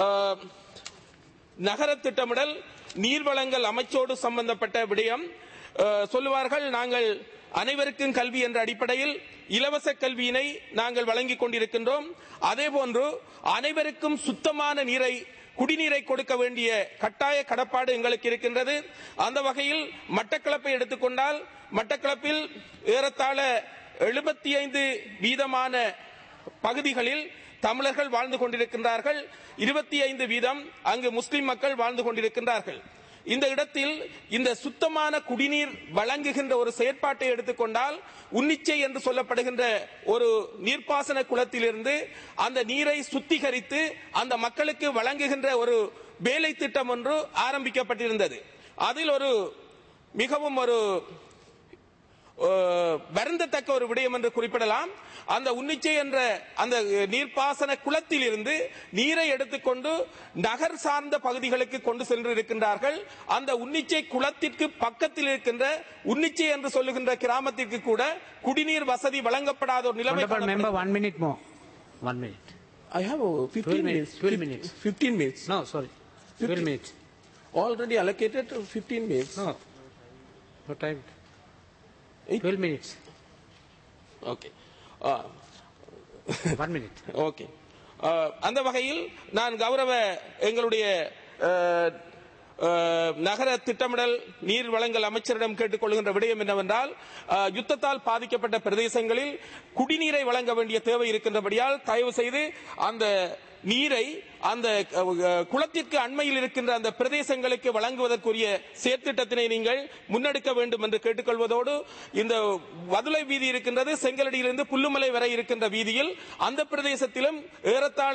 நகர திட்டமிடல் நீர்வளங்கள் அமைச்சோடு சம்பந்தப்பட்ட விடயம். சொல்லுவார்கள், நாங்கள் அனைவருக்கும் கல்வி என்ற அடிப்படையில் இலவச கல்வியினை நாங்கள் வழங்கிக் கொண்டிருக்கின்றோம். அதேபோன்று அனைவருக்கும் சுத்தமான நீரை குடிநீரை கொடுக்க வேண்டிய கட்டாய கடப்பாடு எங்களுக்கு இருக்கின்றது. அந்த வகையில் மட்டக்களப்பை எடுத்துக்கொண்டால் மட்டக்களப்பில் ஏறத்தாழ எழுபத்தி ஐந்து வீதமான பகுதிகளில் தமிழர்கள் வாழ்ந்து கொண்டிருக்கின்றார்கள். இருபத்தி ஐந்து வீதம் அங்கு முஸ்லிம் மக்கள் வாழ்ந்து கொண்டிருக்கின்றார்கள். இந்த இடத்தில் இந்த சுத்தமான குடிநீர் வழங்குகின்ற ஒரு செயற்பாட்டை எடுத்துக்கொண்டால் உன்னிச்சை என்று சொல்லப்படுகின்ற ஒரு நீர்ப்பாசன குளத்திலிருந்து அந்த நீரை சுத்திகரித்து அந்த மக்களுக்கு வழங்குகின்ற ஒரு வேலை திட்டம் ஒன்று ஆரம்பிக்கப்பட்டிருந்தது. அதில் ஒரு மிகவும் ஒரு வருந்தத்தக்க ஒரு விடயம் என்று குறிப்பிடலாம். அந்த உன்னிச்சை என்ற அந்த நீர்ப்பாசன குளத்தில் இருந்து நீரை எடுத்துக்கொண்டு நகர் சார்ந்த பகுதிகளுக்கு கொண்டு சென்று இருக்கின்றார்கள். அந்த உன்னிச்சை குளத்திற்கு பக்கத்தில் இருக்கின்ற உன்னிச்சை என்று சொல்லுகின்ற கிராமத்திற்கு கூட குடிநீர் வசதி வழங்கப்படாத ஒரு நிலைமை. one minute more. one minute. I have fifteen minutes. twelve minutes. fifteen minutes. No, sorry. twelve minutes. Already allocated fifteen minutes. No. No time. twelve minutes. Okay. one minute. Okay. அந்த வகையில் நான் கௌரவ எங்களுடைய நகர திட்டமிடல் நீர் வழங்கல் அமைச்சரிடம் கேட்டுக்கொள்கின்ற விடயம் என்னவென்றால், யுத்தத்தால் பாதிக்கப்பட்ட பிரதேசங்களில் குடிநீரை வழங்க வேண்டிய தேவை இருக்கின்றபடியால் தயவு செய்து அந்த நீரை அந்த குளத்திற்கு அண்மையில் இருக்கின்ற அந்த பிரதேசங்களுக்கு வழங்குவதற்குரிய செயற்திட்டத்தினை நீங்கள் முன்னெடுக்க வேண்டும் என்று கேட்டுக்கொள்வதோடு, இந்த வதுளை வீதி இருக்கின்றது, செங்கலடியிலிருந்து புல்லுமலை வரை இருக்கின்ற வீதியில் அந்த பிரதேசத்திலும் ஏறத்தாழ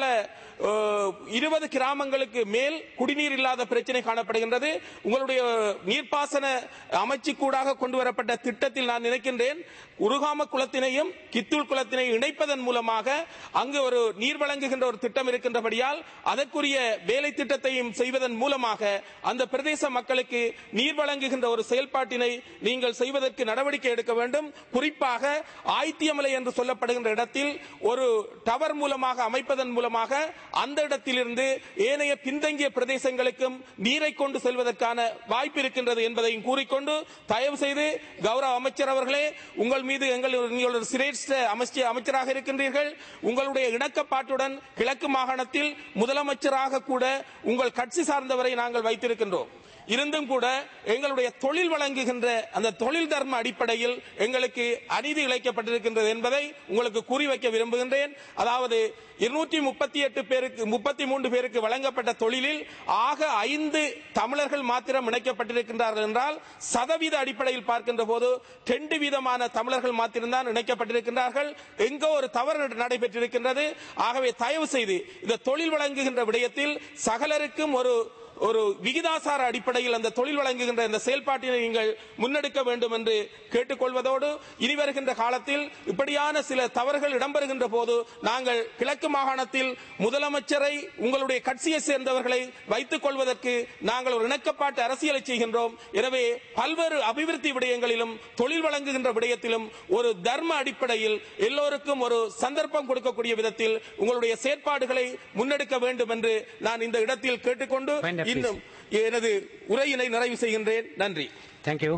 இருபது கிராமங்களுக்கு மேல் குடிநீர் இல்லாத பிரச்சனை காணப்படுகின்றது. உங்களுடைய நீர்ப்பாசன அமைச்சுக்கூடாக கொண்டு வரப்பட்ட திட்டத்தில் நான் நினைக்கின்றேன், உருகாம குளத்தினையும் கித்தூள் குளத்தினையும் இணைப்பதன் மூலமாக அங்கு ஒரு நீர் வழங்குகின்ற ஒரு திட்டம் இருக்கின்றபடியால் அதற்குரிய வேலை திட்டத்தையும் செய்வதன் மூலமாக அந்த பிரதேச மக்களுக்கு நீர் வழங்குகின்ற ஒரு செயல்பாட்டினை நீங்கள் செய்வதற்கு நடவடிக்கை எடுக்க வேண்டும். குறிப்பாக ஆய்த்தியமலை என்று சொல்லப்படுகின்ற இடத்தில் ஒரு டவர் மூலமாக அமைப்பதன் மூலமாக அந்த இடத்திலிருந்து ஏனைய பின்தங்கிய பிரதேசங்களுக்கும் நீரை கொண்டு செல்வதற்கான வாய்ப்பு இருக்கின்றது என்பதையும் கூறிக்கொண்டு, தயவு செய்து கௌரவ அமைச்சர் அவர்களே, உங்கள் மீது எங்கள் சிரேஷ்ட அமைச்சராக இருக்கின்றீர்கள். உங்களுடைய இணக்கப்பாட்டுடன் கிழக்கு மாகாணத்தில் முதலமைச்சராக கூட உங்கள் கட்சி சார்ந்தவரை நாங்கள் வைத்திருக்கின்றோம். இருந்தும் கூட எங்களுடைய தொழில் வழங்குகின்ற அந்த தொழில் தர்ம அடிப்படையில் எங்களுக்கு அநீதி இழைக்கப்பட்டிருக்கின்றது என்பதை உங்களுக்கு கூறி வைக்க விரும்புகின்றேன். அதாவது இருநூற்றி முப்பத்தி எட்டு பேருக்கு முப்பத்தி மூன்று பேருக்கு வழங்கப்பட்ட தொழிலில் ஆக ஐந்து தமிழர்கள் மாத்திரம் இணைக்கப்பட்டிருக்கின்றார்கள் என்றால், சதவீத அடிப்படையில் பார்க்கின்ற போது ரெண்டு வீதமான தமிழர்கள் மாத்திரம்தான் இணைக்கப்பட்டிருக்கின்றார்கள். எங்கோ ஒரு தவறு நடைபெற்றிருக்கின்றது. ஆகவே தயவு செய்து இந்த தொழில் வழங்குகின்ற விடயத்தில் சகலருக்கும் ஒரு ஒரு விகிதாசார அடிப்படையில் அந்த தொழில் வழங்குகின்ற இந்த செயல்பாட்டினை நீங்கள் முன்னெடுக்க வேண்டும் என்று கேட்டுக்கொள்வதோடு, இனி வருகின்ற காலத்தில் இப்படியான சில தவறுகள் இடம்பெறுகின்ற போது நாங்கள் கிழக்கு மாகாணத்தில் முதலமைச்சரை உங்களுடைய கட்சியை சேர்ந்தவர்களை வைத்துக் கொள்வதற்கு நாங்கள் ஒரு இணக்கப்பாட்டு அரசியலை செய்கின்றோம். எனவே பல்வேறு அபிவிருத்தி விடயங்களிலும் தொழில் வழங்குகின்ற விடயத்திலும் ஒரு தர்ம அடிப்படையில் எல்லோருக்கும் ஒரு சந்தர்ப்பம் கொடுக்கக்கூடிய விதத்தில் உங்களுடைய செயற்பாடுகளை முன்னெடுக்க வேண்டும் என்று நான் இந்த இடத்தில் கேட்டுக்கொண்டு இன்னும் எனது உரையினை நிறைவு செய்கின்றேன். நன்றி. Thank you.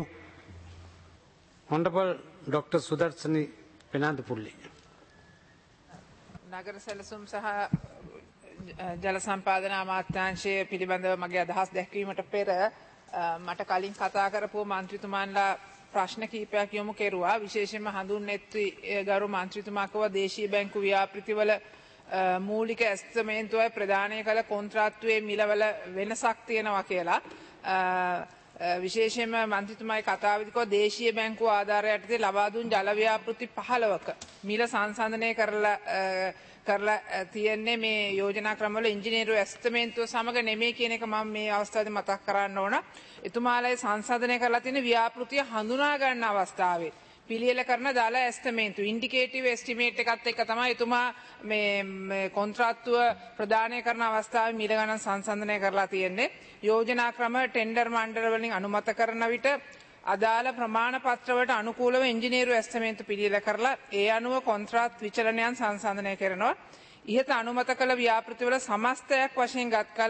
Honorable Doctor Sudarsani Penandapulli. නගර සැලසුම් සහ ජල සම්පාදන අමාත්‍යාංශය පිළිබඳව මගේ අදහස් දැක්වීමට පෙර මට කලින් කතා කරපු මන්ත්‍රීතුමාන්ලා ප්‍රශ්න කීපයක් යොමු කෙරුවා. විශේෂයෙන්ම හඳුන්වැත්වි ගරු මන්ත්‍රීතුමා කව දේශීය බැංකු ව්‍යාපෘතිවල මූලික ඇස්තමේන්තුවයි ප්‍රදානය කළ කොන්ත්‍රාත්තුවේ මිලවල වෙනසක් තියෙනවා කියලා. විශේෂයෙන්ම මන්ත්‍රීතුමායි කතාවේදී කව දේශීය බැංකුව ආධාරය යටතේ ලබා දුන් ජල ව්‍යාපෘති පහළවක මිල සංසන්දනය කරලා කරලා තියෙන්නේ මේ යෝජනා ක්‍රමවල ඉංජිනේරු ඇස්තමේන්තුව සමග නෙමෙයි කියන එක මම මේ අවස්ථාවේ මතක් කරන්න ඕන. එතුමාලයි සංසන්දනය කරලා තියෙන ව්‍යාපෘතිය හඳුනා ගන්න අවස්ථාවේ පිළියෙල කරන දාල ඇස්තමේන්තු ඉන්ඩිකේටිව් එස්ටිමේට් එකත් එක්ක තමයි එතුමා මේ කොන්ත්‍රාත්තුව ප්‍රදානය කරන අවස්ථාවේ මිල ගණන් සංසන්දනය කරලා තියෙන්නේ. යෝජනා ක්‍රම ටෙන්ඩර් මණ්ඩල වලින් අනුමත කරන විට අදාළ ප්‍රමාණ පත්‍රවලට අනුකූලව ඉංජිනේරු ඇස්තමේන්තු පිළියෙල කරලා ඒ අනුව කොන්ත්‍රාත් විචලනයන් සංසන්දනය කරනවා. ඉහත අනුමත කළ ව්‍යාපෘතිවල සමස්තයක් වශයෙන් ගත් කල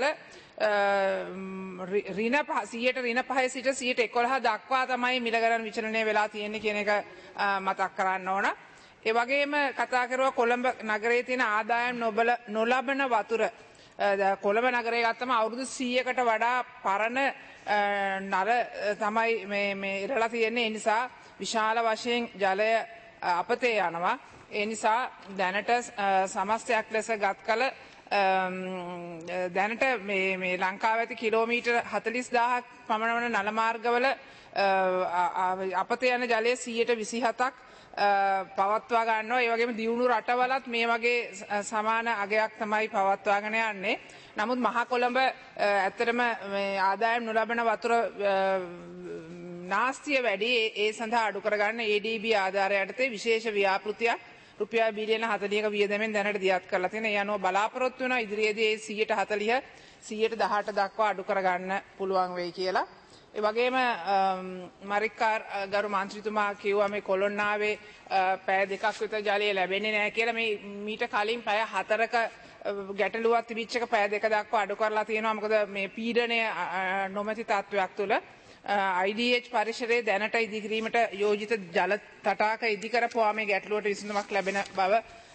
ඍණ සියයට ඍණ පහේ සිට සියයට එකොළහ දක්වා තමයි මිල ගණන් විචලනය වෙලා තියෙන්නේ කියන එක මතක් කරන්න ඕන. ඒ වගේම කතා කරුවා කොළඹ නගරයේ තියෙන ආදායම් නොබල නොලබන වතුර කොළඹ නගරය ගත්තම අවුරුදු සීයකට වඩා පරණ නර තමයි මේ මේ ඉරලා තියෙන්නේ. ඒ නිසා විශාල වශයෙන් ජලය අපතේ යනවා. ඒ නිසා දැනට සමස්තයක් ලෙස ගත් කල දැනට මේ මේ ලංකාවේ ඇති කිලෝමීටර් හතළිස් දාහක් පමණ වන නල මාර්ගවල අපතේ යන ජලය සීයට විසිහතක් පවත්වා ගන්නවා. ඒ වගේම දියුණු රටවලත් මේ වගේ සමාන අගයක් තමයි පවත්වාගෙන යන්නේ. නමුත් මහ කොළඹ ඇත්තටම මේ ආදායම් නොලබන වතුර නාස්තිය වැඩි. ඒ සඳහා අඩු කරගන්න ඒ ඩී බී ආධාරය යටතේ විශේෂ ව්‍යාපෘතියක් රුපියල් බිලියන හතළිහක වියදමෙන් දැනට දියත් කරලා තියෙනවා. ඒ අනුව බලාපොරොත්තු වෙනවා ඉදිරියේදී ඒ සීයට හතළිහ සීයට දහඅට දක්වා අඩු කරගන්න පුළුවන් වෙයි කියලා. ඒ වගේම මරික්කාර් ගරු මන්ත්‍රීතුමා කිව්වා මේ කොළොන්නාවේ පැය දෙකක් විතර ජලය ලැබෙන්නේ නැහැ කියලා. මේ මීට කලින් පැය හතරක ගැටලුවක් තිබිච්ච එක පැය දෙක දක්වා අඩු කරලා තියෙනවා. මොකද මේ පීඩනය නොමැති තත්වයක් තුළ I D H පරිසරයේ දැනට ඉදිකිරීමට යෝජිත ජල තටාක ඉදි කරපුවා මේ ගැටලුවට විසඳුමක් ලැබෙන බව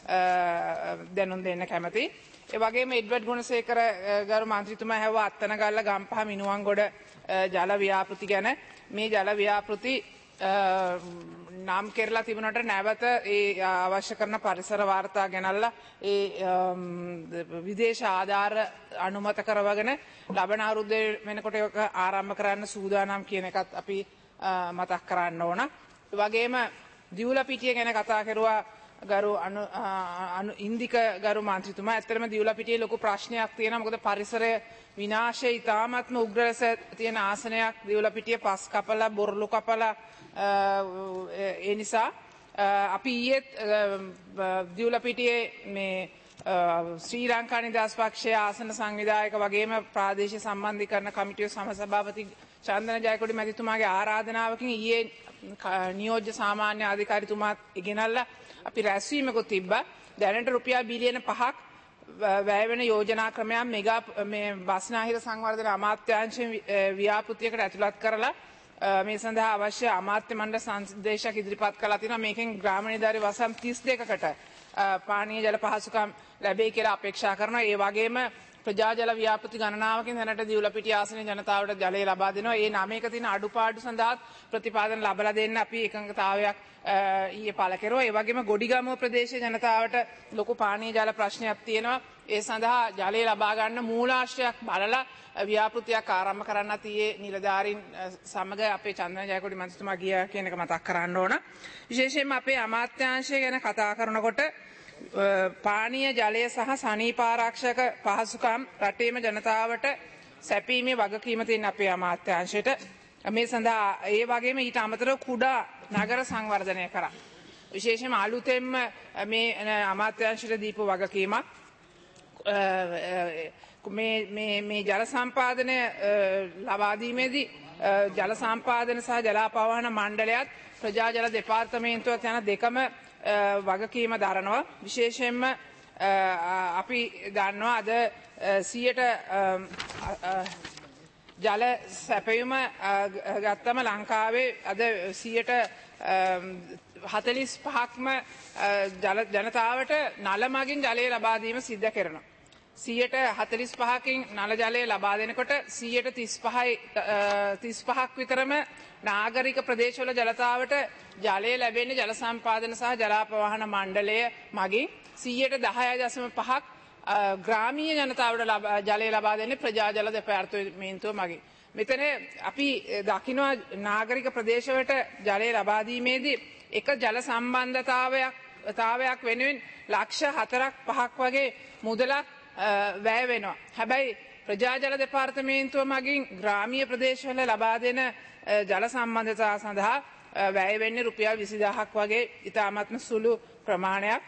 දැනුම් දෙන්න කැමතියි. ඒ වගේම එඩ්වඩ් ගුණසේකර ගරු මන්ත්‍රීතුමා හැවුවා අත්තනගල්ල ගම්පහ මිනුවන්ගොඩ ජල ව්‍යාපෘති ගැන. මේ ජල ව්‍යාපෘති නම් කෙරලා තිබුණට නැවත ඒ අවශ්‍ය කරන පරිසර වාර්තා ගෙනල්ලා ඒ විදේශ ආධාර අනුමත කරවගෙන ලබන අවුරුද්දේ වෙනකොට ඒක ආරම්භ කරන්න සූදානම් කියන එකත් අපි මතක් කරන්න ඕන. ඒ වගේම දියුලපිටිය ගැන කතා කරුවා ගරු අනු ඉන්දික ගරු මන්ත්‍රීතුමා. ඇත්තටම දියුලපිටියේ ලොකු ප්‍රශ්නයක් තියෙනවා. මොකද පරිසරය විනාශය ඉතාමත්ම උග්‍ර ලෙස තියෙන ආසනයක්. දියුලපිටිය පස් කපලා බොරළු කපලා ඒ නිසා අපි ඊයේ දියුලපිටියේ මේ ශ්‍රී ලංකා නිදහස් පක්ෂයේ ආසන සංවිධායක වගේම ප්‍රාදේශීය සම්බන්ධීකරණ කමිටුවේ සමසභාපති චන්දන ජයකොඩි මැතිතුමාගේ ආරාධනාවකින් ඊයේ නියෝජ්‍ය සාමාන්‍ය අධිකාරිතුමාත් ගෙනල්ලා අපි රැස්වීමකුත් තිබ්බා. දැනට රුපියල් බිලියන පහක් වැය වෙන යෝජනා ක්‍රමයක් මෙගා මේ බස්නාහිර සංවර්ධන අමාත්‍යාංශයෙන් ව්‍යාපෘතියකට ඇතුළත් කරලා මේ සඳහා අවශ්‍ය අමාත්‍ය මණ්ඩල සංදේශයක් ඉදිරිපත් කළා තියෙනවා. මේකෙන් ග්‍රාම නිලධාරී වසම් තිස් දෙකකට පානීය ජල පහසුකම් ලැබෙයි කියලා අපේක්ෂා කරනවා. ඒ වගේම ප්‍රජා ජල ව්‍යාපෘති ගණනාවකින් දැනට දියුලපිටිය ආසනයේ ජනතාවට ජලය ලබා දෙනවා. ඒ නමයක තියෙන අඩුපාඩු සඳහා ප්‍රතිපාදන ලබා දෙන්න අපි එකඟතාවයක් ඊයේ පළ කෙරුවා. ඒ වගේම ගොඩිගමුව ප්‍රදේශයේ ජනතාවට ලොකු පානීය ජල ප්‍රශ්නයක් තියෙනවා. ඒ සඳහා ජලය ලබා ගන්න මූලාශ්‍රයක් බලලා ව්‍යාපෘතියක් ආරම්භ කරන්නත් ඊයේ නිලධාරීන් සමග අපේ චන්දන ජයකොඩි මන්ත්‍රීතුමා ගියා කියන එක මතක් කරන්න ඕන. විශේෂයෙන්ම අපේ අමාත්‍යාංශය ගැන කතා කරනකොට පානීය ජලය සහ සනීප ආරක්ෂක පහසුකම් රටේම ජනතාවට සැපීමේ වගකීම තියෙන අපේ අමාත්‍යාංශයට. මේ සඳහා ඒ වගේම ඊට අමතරව කුඩා නගර සංවර්ධනය කරා. විශේෂයෙන්ම අලුතෙන්ම මේ අමාත්‍යාංශයට දීපු වගකීමක් මේ මේ මේ ජල සම්පාදනය ලබා දීමේදී ජල සම්පාදන සහ ජලාපවහන මණ්ඩලයත් ප්‍රජා ජල දෙපාර්තමේන්තුවත් යන දෙකම වගකීම දරනවා. විශේෂයෙන්ම අපි දන්නවා අද සියයට ජල සැපයුම ගත්තම ලංකාවේ අද සියයට හතළිස් පහක්ම ජනතාවට නල මගින් ජලය ලබා දීම සිද්ධ කරනවා. සියයට හතළිස් පහකින් නල ජලය ලබා දෙනකොට සියයට තිස් පහයි තිස් පහක් විතරම නාගරික ප්‍රදේශවල ජලතාවට ජලය ලැබෙන්නේ ජල සම්පාදන සහ ජලාපවාහන මණ්ඩලය මගින් සියයට දහය දශම පහක් ග්‍රාමීය ජනතාවට ජලය ලබා දෙන්නේ ප්‍රජා ජල දෙපාර්තමේන්තුව මගින්. මෙතන අපි දකිනවා නාගරික ප්‍රදේශවලට ජලය ලබා දීමේදී එක ජල සම්බන්ධතාවයක් තාවයක් වෙනුවෙන් ලක්ෂ හතරක් පහක් වගේ මුදලක් වැය වෙනවා. හැබැයි ප්‍රජා ජල දෙපාර්තමේන්තුව මගින් ග්‍රාමීය ප්‍රදේශවල ලබා දෙන ජල සම්බන්ධතාව සඳහා වැය වෙන්නේ රුපියල් විසිදහක් වගේ ඉතාමත්ම සුළු ප්‍රමාණයක්.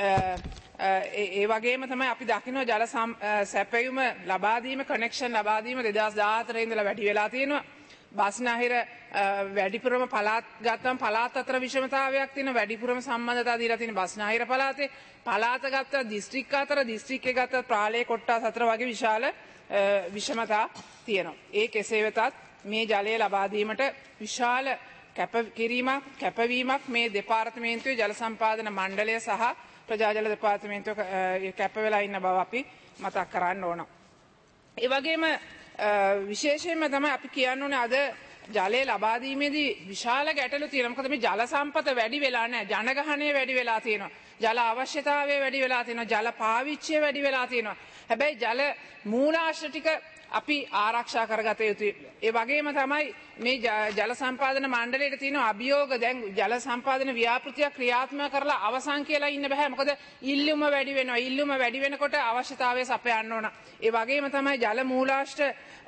ඒ වගේම තමයි අපි දකිනවා ජල සැපයුම ලබා දීම කනෙක්ෂන් ලබා දීම දෙදහස් දාහතර ඉඳලා වැඩි වෙලා තියෙනවා. බස්නාහිර වැඩිපුරම පළාත් ගත්තම පළාත් අතර විෂමතාවයක් තියෙන වැඩිපුරම සම්බන්ධතා දීලා තියෙන බස්නාහිර පළාතේ පළාත ගත්ත දිස්ත්‍රික්ක අතර දිස්ත්‍රික්කේ ගත්ත ප්‍රාලේ කොට්ටාස් අතර වගේ විශාල විෂමතා තියෙනවා. ඒ කෙසේ වෙතත් මේ ජලය ලබා දීමට විශාල කැපකිරීමක් කැපවීමක් මේ දෙපාර්තමේන්තුවේ ජල සම්පාදන මණ්ඩලය සහ ප්‍රජා ජල දෙපාර්තමේන්තුව කැප වෙලා ඉන්න බව අපි මතක් කරන්න ඕන. ඒ වගේම විශේෂයෙන්ම තමයි අපි කියන්න ඕනේ අද ජලය ලබා දීමේදී විශාල ගැටලු තියෙනවා. මොකද මේ ජල සම්පත වැඩි වෙලා නැහැ. ජනගහනය වැඩි වෙලා තියෙනවා. ජල අවශ්‍යතාවය වැඩි වෙලා තියෙනවා. ජල පාවිච්චිය වැඩි වෙලා තියෙනවා. හැබැයි ජල මූලාශ්‍ර ටික අපි ආරක්ෂා කරගත යුතුයි. ඒ වගේම තමයි මේ ජල සම්පාදන මණ්ඩලයට තියෙන අභියෝග දැන් ජල සම්පාදන ව්‍යාපෘතිය ක්‍රියාත්මක කරලා අවසන් කියලා ඉන්න බෑ. මොකද ඉල්ලුම වැඩි වෙනවා. ඉල්ලුම වැඩි වෙනකොට අවශ්‍යතාවය සපයන්න ඕන. ඒ වගේම තමයි ජල මූලාශ්‍ර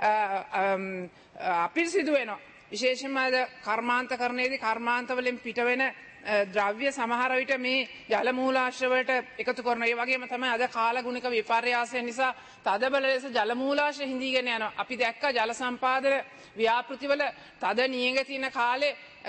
අපිරිසිදු වෙනවා. විශේෂයෙන්ම අද කර්මාන්තකරණයේදී කර්මාන්තවලින් පිටවෙන ද්‍රව්‍ය සමහර විට මේ ජල මූලාශ්‍ර වලට එකතු කරනවා. ඒ වගේම තමයි අද කාලගුණික විපර්යාසය නිසා තදබල ලෙස ජල මූලාශ්‍ර හිඳීගෙන යනවා. අපි දැක්කා ජල සම්පාදන ව්‍යාපෘතිවල තද නියඟ තියෙන කාලේ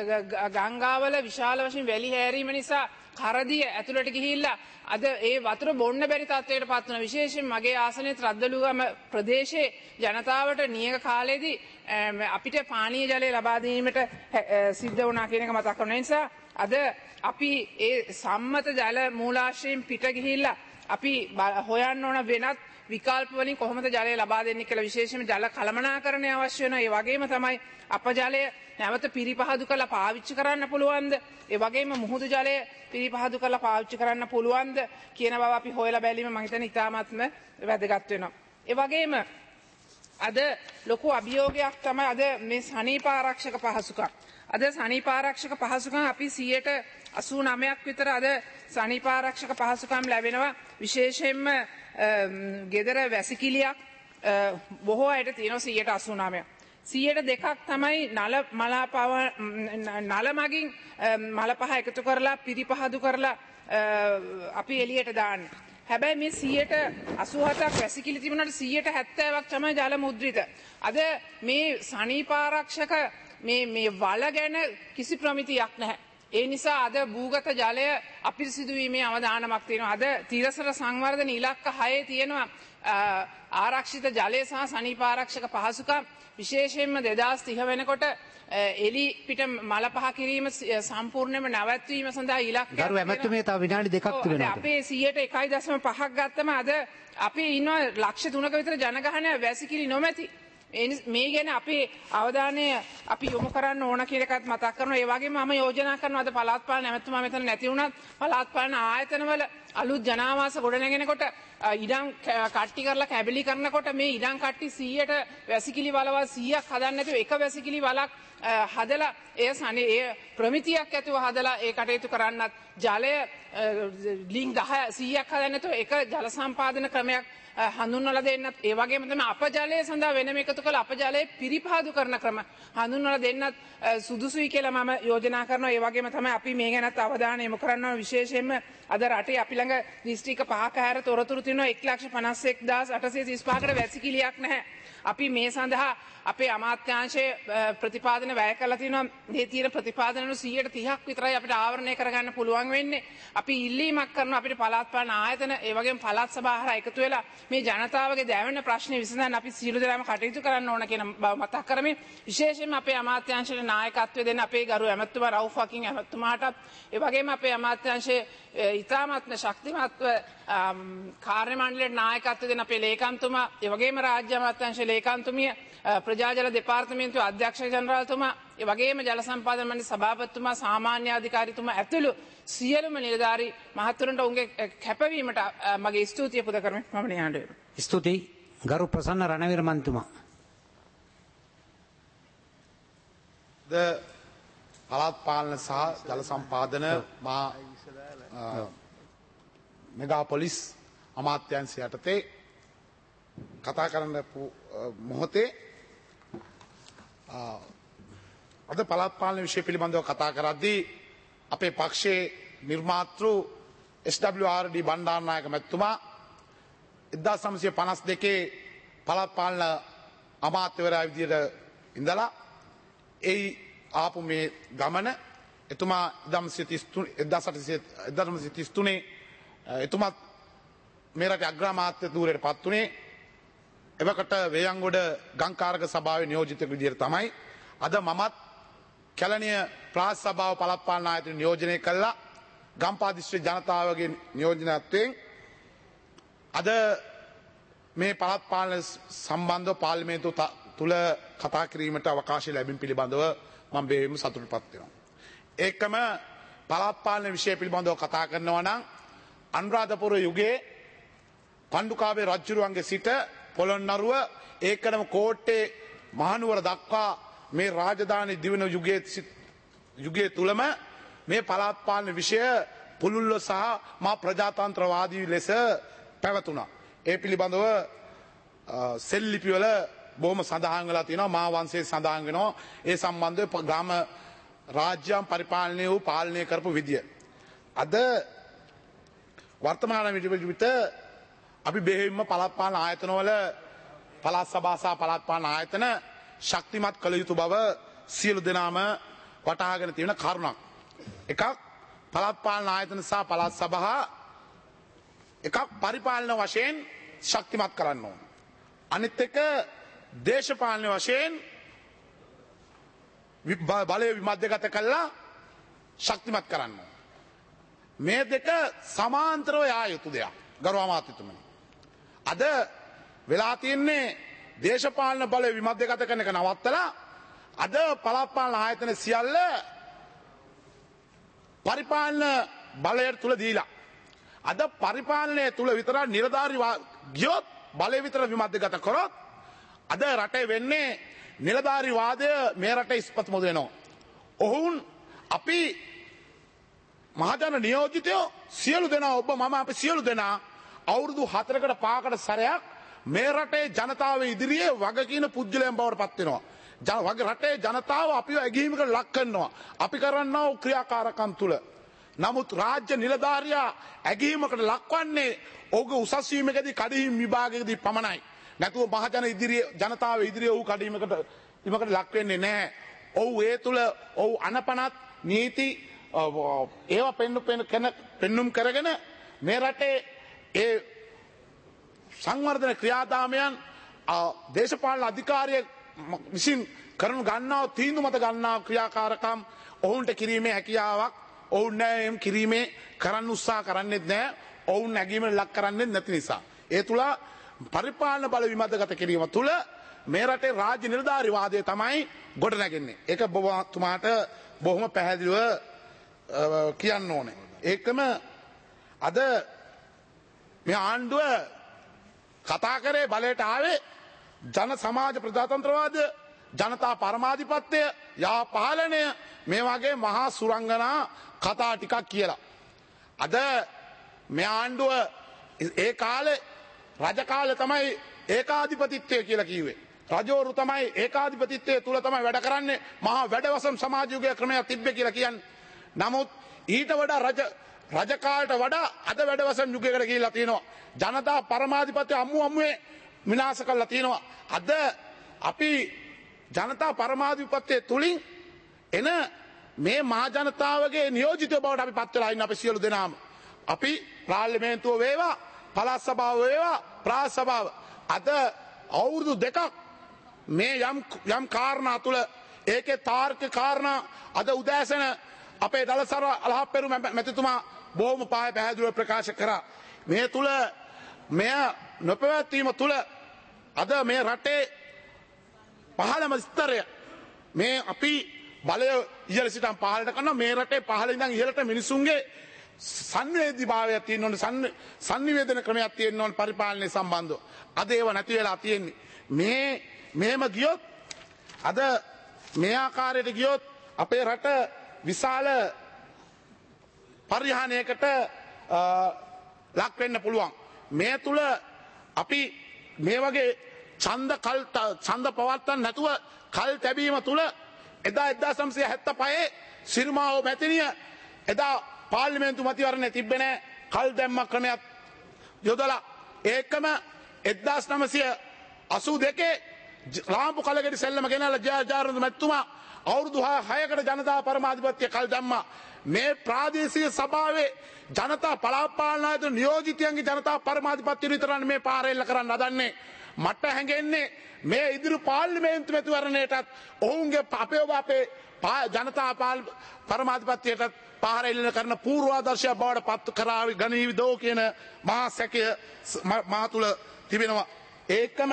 ගංගාවල විශාල වශයෙන් වැලි හැරීම නිසා කරදිය ඇතුළට ගිහිල්ලා අද ඒ වතුර බොන්න බැරි තත්ත්වයකට පත් වෙනවා. විශේෂයෙන් මගේ ආසනයේ ත්‍රද්දලුගම ප්‍රදේශයේ ජනතාවට නියඟ කාලේදී අපිට පානීය ජලය ලබා දීමට සිද්ධ වුණා කියන එක මතක් කරගන්න නිසා අද අපි ඒ සම්මත ජල මූලාශ්‍රයෙන් පිට ගිහිල්ලා අපි හොයන්න ඕන වෙනත් විකල්ප වලින් කොහොමද ජලය ලබා දෙන්නේ කියලා විශේෂයෙන්ම ජල කළමනාකරණය අවශ්‍ය වෙනවා. ඒ වගේම තමයි අප ජලය නැවත පිරිපහදු කරලා පාවිච්චි කරන්න පුළුවන්ද? ඒ වගේම මුහුදු ජලය පිරිපහදු කරලා පාවිච්චි කරන්න පුළුවන්ද කියන බව අපි හොයලා බැලීම මම හිතන්නේ ඉතාමත්ම වැදගත් වෙනවා. ඒ වගේම අද ලොකු අභියෝගයක් තමයි අද මේ සනීප ආරක්ෂක පහසුකම්. අද සනීප ආරක්ෂක පහසුකම් අපි සියයට අසූ නවයක් විතර අද සනීප ආරක්ෂක පහසුකම් ලැබෙනවා. විශේෂයෙන්ම ගෙදර වැසිකිළියක් බොහෝ අයට තියෙනවා සියයට අසූ නවයක්. සියයට දෙකක් තමයි නල මලාපව නල මගින් මල පහ එකතු කරලා පිරිපහදු කරලා අපි එළියට දාන්නේ. හැබැයි මේ සියයට අසූ හතක් වැසිකිලි තිබුණාට සියයට හැත්තෑවක් තමයි ජල මුද්‍රිත. අද මේ සනීප ආරක්ෂක මේ මේ වල ගැන කිසි ප්‍රමිතියක් නැහැ. ඒ නිසා අද භූගත ජලය අපිරිසිදු වීමේ අවධානමක් තියෙනවා. අද තිරසර සංවර්ධන ඉලක්ක හයේ තියෙනවා ආරක්ෂිත ජලය සහ සනීප ආරක්ෂක පහසුකම් විශේෂයෙන්ම දෙදහස් තිහ වෙනකොට එලි පිට මල පහ කිරීම සම්පූර්ණයෙන්ම නැවැත්වීම සඳහා ඉලක්කයක් ගරු ඇමතුමේ තව විනාඩි දෙකක් තිබෙනවා. අපේ සියයට එකයි දශම පහක් ගත්තම අද අපි ඉන්නවා ලක්ෂ තුනක විතර ජනගහනය වැසිකිලි නොමැති. මේ ගැන අපේ අවධානය අපි යොමු කරන්න ඕන කියලා එකත් මතක් කරනවා. ඒ වගේම මම යෝජනා කරනවා අද පළාත් පාලන ඇමතුමා මෙතන නැති වුණත් පළාත් පාලන ආයතනවල අලුත් ජනාවාස ගොඩනගෙනකොට ඉඩම් කට්ටි කරලා කැබලි කරනකොට මේ ඉඩම් කට්ටි සීයට වැසිකිලි වලවල් සීයක් හදන්න නැතුව එක වැසිකිලි වලක් හදලා ඒ සනේ ඒ ප්‍රමිතියක් ඇතුව හදලා ඒ කටයුතු කරන්නත් ජලය ලිං දහය සීයක් හදන්න නැතුව එක ජල සම්පාදන ක්‍රමයක් හඳුන්වලා දෙන්නත් ඒ වගේම තමයි අප ජලය සඳහා වෙනම එකතු කළ අප ජලය පිරිපහදු කරන ක්‍රම හඳුන්වලා දෙන්නත් සුදුසුයි කියලා මම යෝජනා කරනවා. ඒ වගේම තමයි අපි මේ ගැනත් අවධානය යොමු කරනවා. විශේෂයෙන්ම අද රටේ අපි ළඟ දිස්ත්‍රික්ක පහක හැර තොරතුරු තියෙනවා එක් ලක්ෂ පනස් එක් දහස් අටසිය තිස් පහකට වැසිකිළියක් නැහැ. අපි මේ සඳහා අපේ අමාත්‍යාංශයේ ප්‍රතිපාදන වැය කරලා තිනවා. මේ තියෙන ප්‍රතිපාදන වල සියයට තිහක් විතරයි අපිට ආවරණය කරගන්න පුළුවන් වෙන්නේ. අපි ඉල්ලීමක් කරනවා අපිට පළාත් පාලන ආයතන ඒ වගේම පළාත් සභා හරහා එකතු වෙලා මේ ජනතාවගේ දැවෙන ප්‍රශ්නේ විසඳන්න අපි සියලු දෙනාම කටයුතු කරන්න ඕන කියන බව මතක් කරමින් විශේෂයෙන්ම අපේ අමාත්‍යාංශයේ නායකත්වය දෙන අපේ ගරු ඇමතුමා රවුෆ් හකින් ඇමතුමාටත් ඒ වගේම අපේ අමාත්‍යාංශයේ ඉතාමත්ම ශක්තිමත්ව කාර්ය මණ්ඩලයේ නායකත්වය දෙන අපේ ලේකම්තුමා ඒ වගේම රාජ්‍ය අමාත්‍යාංශයේ ලේකම්තුමිය ප්‍රජාජල දෙපාර්තමේන්තුවේ අධ්‍යක්ෂ ජනරාල්තුමා ඒ වගේම ජල සම්පාදන මණ්ඩල සභාපතිතුමා සාමාන්‍ය අධිකාරීතුමා ඇතුළු සියලුම නිලධාරී මහතුරුන්ට උන්ගේ කැපවීමට මගේ ස්තුතිය පුද කරමින් මම නිහඬ වෙනවා. ස්තුතියි ගරු ප්‍රසන්න රණවීර මන්තුමා. ද පළාත් පාලන සහ ජල සම්පාදන මා මෙගාපොලිස් අමාත්‍යංශය යටතේ කතා කරන්න මොහොතේ අද පළාත් පාලන විෂය පිළිබඳව කතා කරද්දී අපේ පක්ෂයේ නිර්මාතෘ S W R D Bandaranaike මැතිතුමා එක්දාස් නවසිය පනස් දෙකේ පළාත් පාලන අමාත්‍යවරයා විදියට ඉඳලා ඒ ආපු මේ ගමන එතුමා එක්දාස් නවසිය තිස් තුනේ එතුමත් මේ රටේ අග්‍රාමාත්‍ය ධූරයට පත් වුණේ එවකට වේයන්ගොඩ ගංකාරක සභාවේ නියෝජිතයෙකු විදියට තමයි. අද මමත් කැලණිය ප්‍රාස් සභාව පළාත් පාලන ආයතන නියෝජනය කළා ගම්පහ දිස්ත්‍රික් ජනතාවගේ නියෝජනත්වයෙන් අද මේ පළාත් පාලන සම්බන්ධව පාර්ලිමේන්තුව තුල කතා කිරීමට අවකාශය ලැබීම පිළිබඳව මම බෙහෙවින්ම සතුටුපත් වෙනවා. ඒකම පළාත් පාලන විෂය පිළිබඳව කතා කරනවා නම් අනුරාධපුර යුගයේ පණ්ඩුකාභය රජුරුවන්ගේ සිට පොළොන්නරුව ඒකනම කෝට්ටේ මහනුවර දක්වා මේ රාජධානි දිවෙන යුගයේ යුගයේ තුලම මේ පළාත් පාලන විෂය පුළුල්ව සහ මා ප්‍රජාතන්ත්‍රවාදී ලෙස පැවතුණා. ඒ පිළිබඳව සෙල්ලිපිවල බොහොම සඳහන් වෙලා තියෙනවා. මා වංශයේ සඳහන් වෙනවා ඒ සම්බන්ධව ග්‍රාම රාජ්‍යම් පරිපාලනය වූ පාලනය කරපු විදිය. අද වර්තමාන විදිහට අපි බෙහෙවින්ම පළාත් පාලන ආයතනවල පළාත් සභා සහ පළාත් පාලන ආයතන ශක්තිමත් කළ යුතු බව සියලු දෙනාම වටහාගෙන තියෙන කරුණක්. එකක් පළාත් පාලන ආයතන සහ පළාත් සභා එකක් පරිපාලන වශයෙන් ශක්තිමත් කරන්න ඕන. අනිත් එක දේශපාලන වශයෙන් බලය විමධ්‍යගත කළා ශක්තිමත් කරන්න ඕන. මේ දෙක සමාන්තරව යා යුතු දෙයක්. ගරු අමාත්‍යතුමනි. අද වෙලා තියෙන්නේ දේශපාලන බලය විමධ්‍යගත කරන එක නවත්තලා අද පළාත් පාලන ආයතන සියල්ල පරිපාලන බලය තුල දීලා අද පරිපාලනය තුල විතර නිලධාරී ගියොත් බලය විතර විමධ්‍යගත කරොත් අද රටේ වෙන්නේ නිලධාරී වාදය මේ රටේ ඉස්පතුමු වෙනවා. ඔවුන් අපි මහජන නියෝජිතයෝ සියලු දෙනා ඔබ මම අපි සියලු දෙනා අවුරුදු හතරකට පහකට සැරයක් මේ රටේ ජනතාව ඉදිරියේ වගකීන පුද්ගලයන් බවට පත් වෙනවා. රටේ ජනතාව අපිව ඇගීමකට ලක් කරනවා. අපි කරන්නා වූ ක්‍රියාකාරකම් තුල. නමුත් රාජ්‍ය නිලධාරියා ඇගීමකට ලක්වන්නේ ඔහුගේ උසස් වීමකදී කඩිහිම් විභාගයකදී පමණයි. නැතුව මහජන ඉදිරියේ ජනතාව ඉදිරියේ ඔහු කඩීමකට ඉමකට ලක් වෙන්නේ නැහැ. ඔහු ඒ තුල ඔහු අනපනත් නීති ඒවා පෙන්නු පෙන්නුම් කරගෙන මේ රටේ ඒ සංවර්ධන ක්‍රියාදාමයන් දේශපාලන අධිකාරිය විසින් කරනු ගන්නා තීන්දුව මත ගන්නා ක්‍රියාකාරකම් ඔවුන්ට කිරීමේ හැකියාවක් ඔවුන් නැයම් කිරීමේ කරන්න උත්සාහ කරන්නේත් නැහැ. ඔවුන් නැගීමට ලක් කරන්නේත් නැති නිසා. ඒ තුල පරිපාලන බල විමධ්‍යගත කිරීම තුල මේ රටේ රාජ්‍ය නිලධාරී වාදය තමයි ගොඩ නැගෙන්නේ. ඒක ඔබතුමාට බොහොම පැහැදිලිව කියන්න ඕනේ. ඒකම අද මේ ආණ්ඩුව කතා කරේ බලයට ආවේ ජන සමාජ ප්‍රජාතන්ත්‍රවාදය, ජනතා පරමාධිපත්‍යය, යා පාලනය මේ වගේ මහා සුරංගනා කතා ටිකක් කියලා. අද මේ ආණ්ඩුව ඒ කාලේ රජ කාලේ තමයි ඒකාධිපතිත්වය කියලා කිව්වේ. රජවරු තමයි ඒකාධිපතිත්වය තුල තමයි වැඩ කරන්නේ. මහා වැඩවසම් සමාජ යුගයේ ක්‍රමයක් තිබ්බේ කියලා කියන්නේ. නමුත් ඊට වඩා රජ රජකාලට වඩා අද වැඩවසම් යුගයකට ගිහිල්ලා තියෙනවා. ජනතා පරමාධිපත්‍ය අමු අමුවේ විනාශ කරලා තියෙනවා. අද අපි ජනතා පරමාධිපත්‍යය තුලින් එන මේ මහා ජනතාවගේ නියෝජිතය බවට අපි පත් වෙලා ඉන්න අපි සියලු දෙනාම. අපි පාර්ලිමේන්තුව වේවා, පළාත් සභාව වේවා, ප්‍රාන්ත සභාව අද අවුරුදු දෙකක් මේ යම් යම් කාරණා තුල ඒකේ තාර්කික කාරණා අද උදෑසන අපේ දලසර අලහප්පෙරු මැතිතුමා බොහොම පාය පැහැදිලිව ප්‍රකාශ කරා. මේ තුල මෙය නොපැවැත්වීම තුල අද මේ රටේ පහළම ස්තරය මේ අපි බලය ඉහළ සිටන් පහළට කරනවා. මේ රටේ පහළ ඉඳන් ඉහළට මිනිසුන්ගේ සංවේදීභාවයක් තියෙන්න ඕනේ, සංනිවේදන ක්‍රමයක් තියෙන්න ඕනේ පරිපාලනය සම්බන්ධව. අද ඒව නැති වෙලා තියෙන්නේ. මේ මෙහෙම ගියොත් අද මේ ආකාරයට ගියොත් අපේ රට විශාල පරිහානියකට ලක් වෙන්න පුළුවන්. මේ තුල අපි මේ වගේ ඡන්ද කල් ඡන්ද පවත්තන් නැතුව කල් තැබීම තුල එදා එක්දාස් නවසිය හැත්තෑ පහේ සිරිමාවෝ මැතිනිය එදා පාර්ලිමේන්තු මැතිවරණය තිබ්බේ නැහැ. කල් දැම්ම ක්‍රමයක් යොදලා ඒකම එක්දාස් නවසිය අසූ දෙකේ රාම්පු කලගෙඩි සෙල්ලම ගෙනල්ලා ජයජානන්ද මැතිතුමා අවුරුදු හයකට ජනතා පරමාධිපත්‍ය කල් දැම්මා. මේ ප්‍රාදේශීය සභාවේ ජනතා පළාත් පාලන ආයතන නියෝජිතයන්ගේ ජනතා පරමාධිපත්‍ය විතරන්නේ මේ පාරෙල්ල කරන්න හදන්නේ. මට හැඟෙන්නේ මේ ඉදිරි පාර්ලිමේන්තු මැතිවරණයටත් ඔවුන්ගේ අපේ ඔබ අපේ ජනතා පරමාධිපත්‍යයටත් පාර එල්ලන කරන පූර්වාදර්ශයක් බවට පත් කරාවි ගනීවිදෝ කියන මහා සැකය මා තුළ තිබෙනවා. ඒකම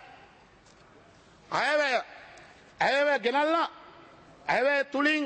අයවැය අයවැය ගෙනල්ලා අයවැය තුලින්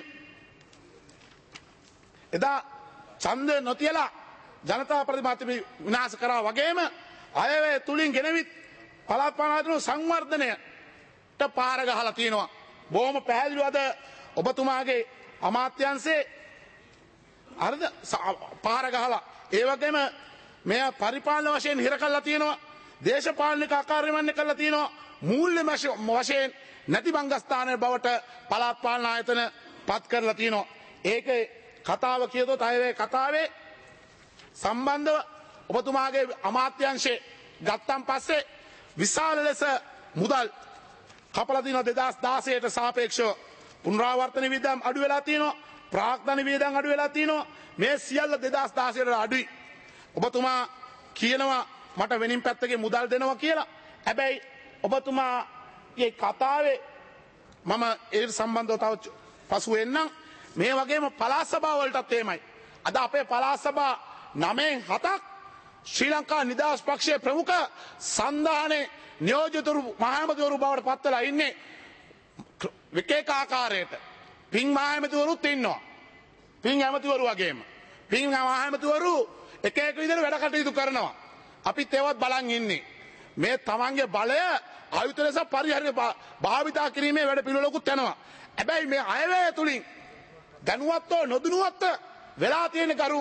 එදා ඡන්ද නොතියලා ජනතා ප්‍රතිපත්ති විනාශ කරා වගේම අයවැය තුලින් ගෙනවිත් පළාත් පාලන සංවර්ධනයට පාර ගහලා තියෙනවා. බොහොම පැහැදිලිව අද ඔබතුමාගේ අමාත්‍යංශයේ අර්ධ පාර ගහලා ඒ වගේම මෙය පරිපාලන වශයෙන් හිර කරලා තියෙනවා. දේශපාලනික ආකාරයමන්නේ කරලා තියෙනවා. මූල්‍ය වශයෙන් නැති බංගස්ථානයේ බවට පළාත් පාලන ආයතන පත් කරලා තියෙනවා. ඒකේ කතාව කියතොත් අයවැය කතාවේ සම්බන්ධව ඔබතුමාගේ අමාත්‍යංශයේ ගත්තන් පස්සේ විශාල ලෙස මුදල් කපලා තියෙනවා. දෙදාස් දාසයට සාපේක්ෂව පුනරාවර්තන වියදම් අඩු වෙලා තියෙනවා. ප්‍රාග්ධන වියදම් අඩු වෙලා තියෙනවා. මේ සියල්ල දෙදාස් දාසයට අඩුයි. ඔබතුමා කියනවා මට වෙනින් පැත්තකින් මුදල් දෙනවා කියලා. හැබැයි ඔබතුමාගේ කතාවේ මම ඒ සම්බන්ධව තව පසු එන්නම්. මේ වගේම පළාත් සභා වලටත් එහෙමයි. අද අපේ පළාත් සභා නවයෙන් හතක් ශ්‍රී ලංකා නිදහස් පක්ෂයේ ප්‍රමුඛ සන්ධානයේ නියෝජිතවරු මහමැතිවරු බවට පත් වෙලා ඉන්නේ එක එක ආකාරයට. පින් මහමැතිවරුත් ඉන්නවා. පින් ඇමතිවරු වගේම. පින් මහමැතිවරු එක එක විදිහට වැඩ කටයුතු කරනවා. අපිත් ඒවත් බලන් ඉන්නේ. මේ තමන්ගේ බලය ආයුධ ලෙස පරිහරණය භාවිතා කිරීමේ වැඩ පිළිවෙලකුත් යනවා. හැබැයි මේ අයවැය තුලින් දැනුවත්ව නොදැනුවත්ව වෙලා තියෙන කරු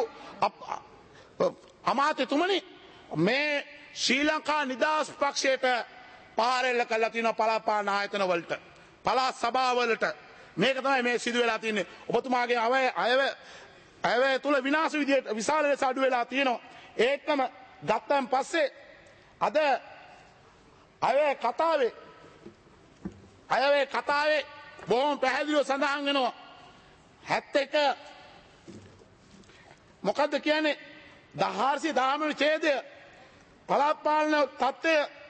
අමාත්‍යතුමනි මේ ශ්‍රී ලංකා නිදහස් පක්ෂයට පාරෙල්ල කළා තියෙන පළාත් පාලන ආයතන වලට පළාත් සභා වලට මේක තමයි මේ සිදු වෙලා තියෙන්නේ. ඔබතුමාගේ අයවැය අයවැය අයවැය තුල විනාශ විදියට විශාල ලෙස අඩු වෙලා තියෙනවා. ඒකම ගත්තන් පස්සේ අද අයවැය කතාවේ අයවැය කතාවේ බොහොම පැහැදිලිව සඳහන් වෙනවා. හැත්තෑ එක මොකද්ද කියන්නේ දහහාරසිය දහනවය ඡේදය පළාත් පාලන තත්ත්වය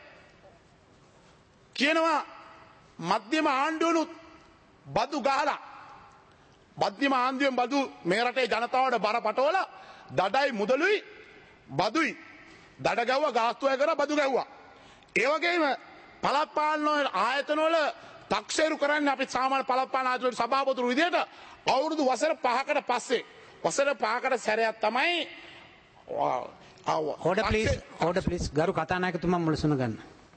කියනවා මධ්‍යම ආණ්ඩුවනුත් බදු ගහලා මධ්‍යම ආණ්ඩුවෙන් බදු මේ රටේ ජනතාවට බරපතවලා දඩයි මුදලුයි බදුයි දඩ ගැව්වා ගාස්තුය කරා බදු ගැව්වා. ඒ වගේම පළාත් පාලන ආයතනවල තක්සේරු කරන්නේ අපි සාමාන්‍ය පළාත් පාලන ආයතන සභාපතිවරු විදියට අවුරුදු වසර පහකට පස්සේ වසර පහකට සැරයක් තමයි ඕඩර් ප්ලීස් ඕඩර් ප්ලීස් ගරු කතානායකතුමා මුලසුන ගන්න.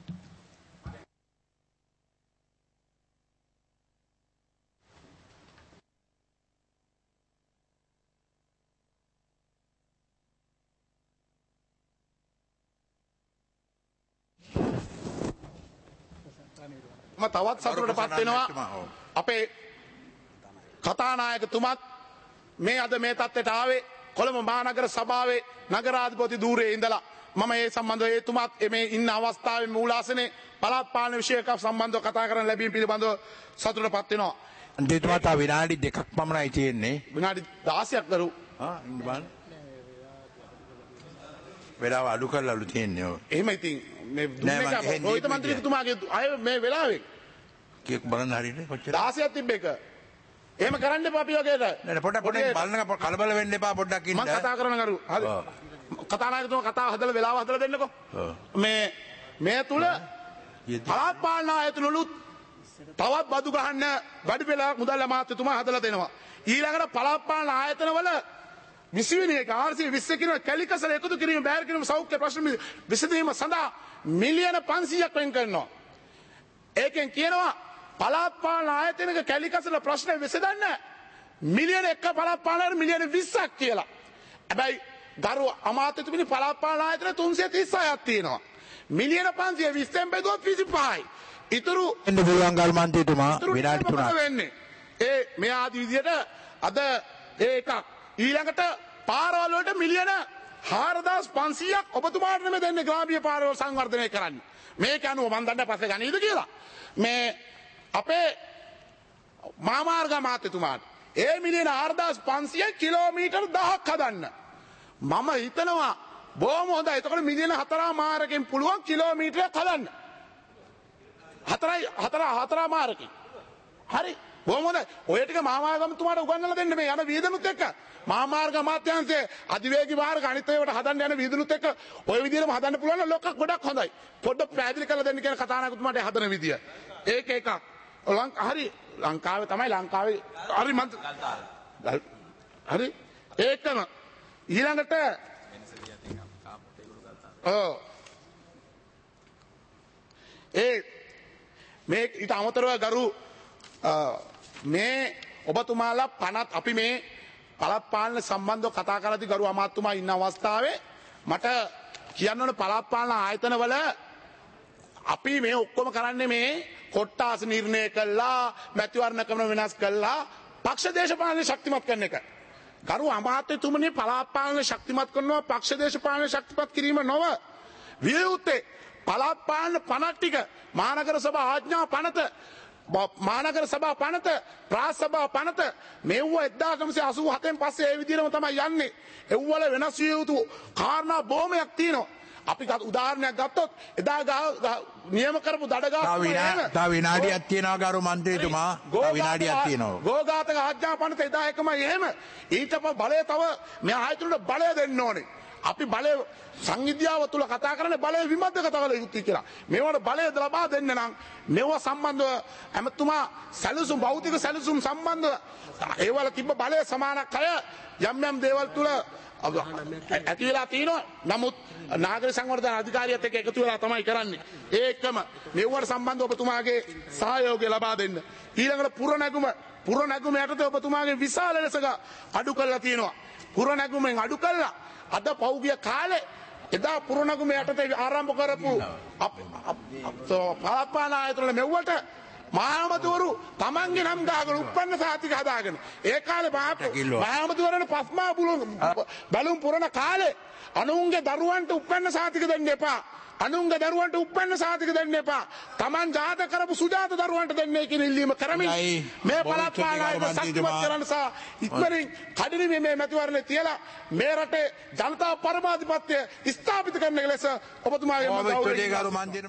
තවත් සතුටට පත් වෙනවා අපේ කතානායකතුමත් මේ අද මේ තත්ත්වයට ආවේ කොළඹ මහනගර සභාවේ නගරාධිපති ධූරයේ ඉඳලා මම ඒ සම්බන්ධව එතුමාත් මේ ඉන්න අවස්ථාවේ මූලාසනේ පළාත් පාලන විෂයක සම්බන්ධව කතා කරන්න ලැබීම පිළිබඳව සතුටටපත් වෙනවා. අන්තිමට තා විනාඩි දෙකක් පමණයි තියෙන්නේ. විනාඩි දාසයක් කරු. ආ ඉන්න බලන්න. වෙලාව අඩු කරලාලු තියෙන්නේ ඔය. එහෙම ඉතින් මේ දුන්නේ රෝහිත මන්ත්‍රීතුමාගේ අය මේ වෙලාවේ කීයක් බලන්න හරියට කොච්චර දාසයක් තිබ්බ එක. එහෙම කරන්න එපා අපි වගේට. නෑ නෑ පොඩ්ඩක් පොඩ්ඩක් බලන්න කලබල වෙන්න එපා පොඩ්ඩක් ඉන්න. මම කතා කරන කරු. හරි. කතානායකතුමා කතාව හදලා වෙලාව හදලා දෙන්නකෝ. මේ මේ තුල පළාත් පාලන ආයතනවලුත් තවත් බදු ගහන්න වැඩි වෙලා මුදල් අමාත්‍යතුමා හදලා දෙනවා. ඊළඟට පළාත් පාලන ආයතනවල විසි වෙනි එක ආර්සී විස්ස කියන කැලිකසල එකතු කිරීම බෑර කිරීම සෞඛ්‍ය ප්‍රශ්න විසඳීම සඳහා මිලියන පන්සීයක් වෙන් කරනවා. ඒකෙන් කියනවා පළාත් පාලන ආයතනක කැලිකසල ප්‍රශ්න විසඳන්න මිලියන එක පළාත් පාලන මිලියන විස්සක් කියලා. හැබැයි ගරු අමාත්‍යතුමනි පළාත් පාලන ආයතන තුන්සිය තිස් හයක් තියෙනවා. මිලියන පන්සිය විස්සෙන් බෙදුවොත් විසි පහයි. ඉතුරු එන්න පුළුවන් ගල් මන්ත්‍රීතුමා විනාඩි තුනක් වෙන්නේ. ඒ මේ ආදි විදියට අද ඒ එකක් ඊළඟට පාරවල් වලට මිලියන හාරදාස් පන්සීයක් ඔබතුමාට නෙමෙයි දෙන්නේ ග්‍රාමීය පාරවල් සංවර්ධනය කරන්න. මේක අනුව මම දන්නේ පස්සේ ගනීද කියලා. මේ අපේ මාමාර්ග අමාත්‍යතුමාට ඒ මිලියන හාරදාස් පන්සීය කිලෝමීටර් දහයක් හදන්න. මම හිතනවා බොහොම හොඳයි. එතකොට මිලියන හතරමාරකින් පුළුවන් කිලෝමීටරයක් හදන්න. හතරයි හතර හතරමාරකින්. හරි. බොහොම හොඳයි. ඔය ටික මාමාර්ගමතුමාට උගන්වලා දෙන්න මේ යන වියදමුත් එක්ක. මාමාර්ග අමාත්‍යාංශයේ අධිවේගී මාර්ග අනිත් ඒවාට හදන්න යන වියදමුත් එක්ක ඔය විදිහටම හදන්න පුළුවන් නම් ලොක්ක ගොඩක් හොඳයි. පොඩ්ඩක් පැහැදිලි කරලා දෙන්න කියන කතානායකතුමාට හදන විදිය. ඒක එකක්. හරි ලංකාවේ තමයි ලංකාවේ හරි මන්ත හරි ඒකම ඊළඟට ඔව් ඒ මේ ඊට අමතරව ගරු මේ ඔබතුමාලා පනත් අපි මේ පළාත් පාලන සම්බන්ධව කතා කරද්දී ගරු අමාත්‍යතුමා ඉන්න අවස්ථාවේ මට කියන්න ඕන පළාත් පාලන ආයතනවල අපි මේ ඔක්කොම කරන්නේ මේ කොට්ටාස නිර්ණය කළා මැතිවරණ ක්‍රම වෙනස් කළා පක්ෂ දේශපාලන ශක්තිමත් කරන එක. ගරු අමාත්‍යතුමනි පළාත් පාලන ශක්තිමත් කරනවා පක්ෂ දේශපාලන ශක්තිමත් කිරීම නොව විය යුත්තේ පළාත් පාලන පනත් ටික මහනගර සභා ආඥා පනත මහනගර සභා පනත ප්‍රාස් සභා පනත මෙව්ව එක්දාස් නවසිය අසූ හතෙන් පස්සේ ඒ විදිහටම තමයි යන්නේ. එව්වල වෙනස් විය යුතු කාරණා බොහොමයක් තියෙනවා. අපි උදාහරණයක් ගත්තොත් එදා නියම කරපු දඩගා තව විනාඩියක් තියෙනවා ගරු මන්ත්‍රීතුමා. තව විනාඩියක් තියෙනවා. ගෝඝාතක ආඥා පනත එදා එකමයි එහෙම. ඊට පස්සේ බලය තව මේ ආයතනවල බලය දෙන්න ඕනේ. අපි බලය සංවිද්‍යාව තුල කතා කරන්නේ බලය විමර්ශක කතාවල යුක්ති කියලා. මේවට බලය ලබා දෙන්න නම් මේව සම්බන්ධව ඇමතුමා සැලසුම් භෞතික සැලසුම් සම්බන්ධව ඒවල තිබ්බ බලය සමානක් අය යම් යම් දේවල් තුල ඇති වෙලා තියෙනවා. නමුත් නාගරික සංවර්ධන අධිකාරියත් එක්ක එකතු වෙලා තමයි කරන්නේ. ඒකම මේවට සම්බන්ධව ඔබතුමාගේ සහයෝගය ලබා දෙන්න. ඊළඟට පුර නැගුම පුර නැගුම යටතේ ඔබතුමාගේ විශාල ලෙසක අඩු කරලා තියෙනවා. පුර නැගුමෙන් අඩු කළා අද පෞගිය කාලේ එදා පුරණගම යටතේ ආරම්භ කරපු පළාත් පාලන ආයතනවල මෙව්වට මහාමතුවරු තමන්ගේ නම් දාගෙන උප්පන්න සාතික හදාගෙන ඒ කාලේ මහාමතුවරණ පස්මා බලුම් පුරණ කාලේ අනුන්ගේ දරුවන්ට උප්පන්න සාතික දෙන්න එපා. අනුන්ගේ දරුවන්ට උප්පන්න සාතික දෙන්න එපා. තමන් ජාත කරපු සුජාත දරුවන්ට දෙන්නේ කියන ඉල්ලීම කරමින් මේ පළාත් පාලන ආයතන ශක්තිමත් කරන්න සහ ඉක්මනින් කඩිනි මේ මැතිවරණේ තියලා මේ රටේ ජනතා පරමාධිපත්‍ය ස්ථාපිත කරන ලෙස ඔබතුමාගේ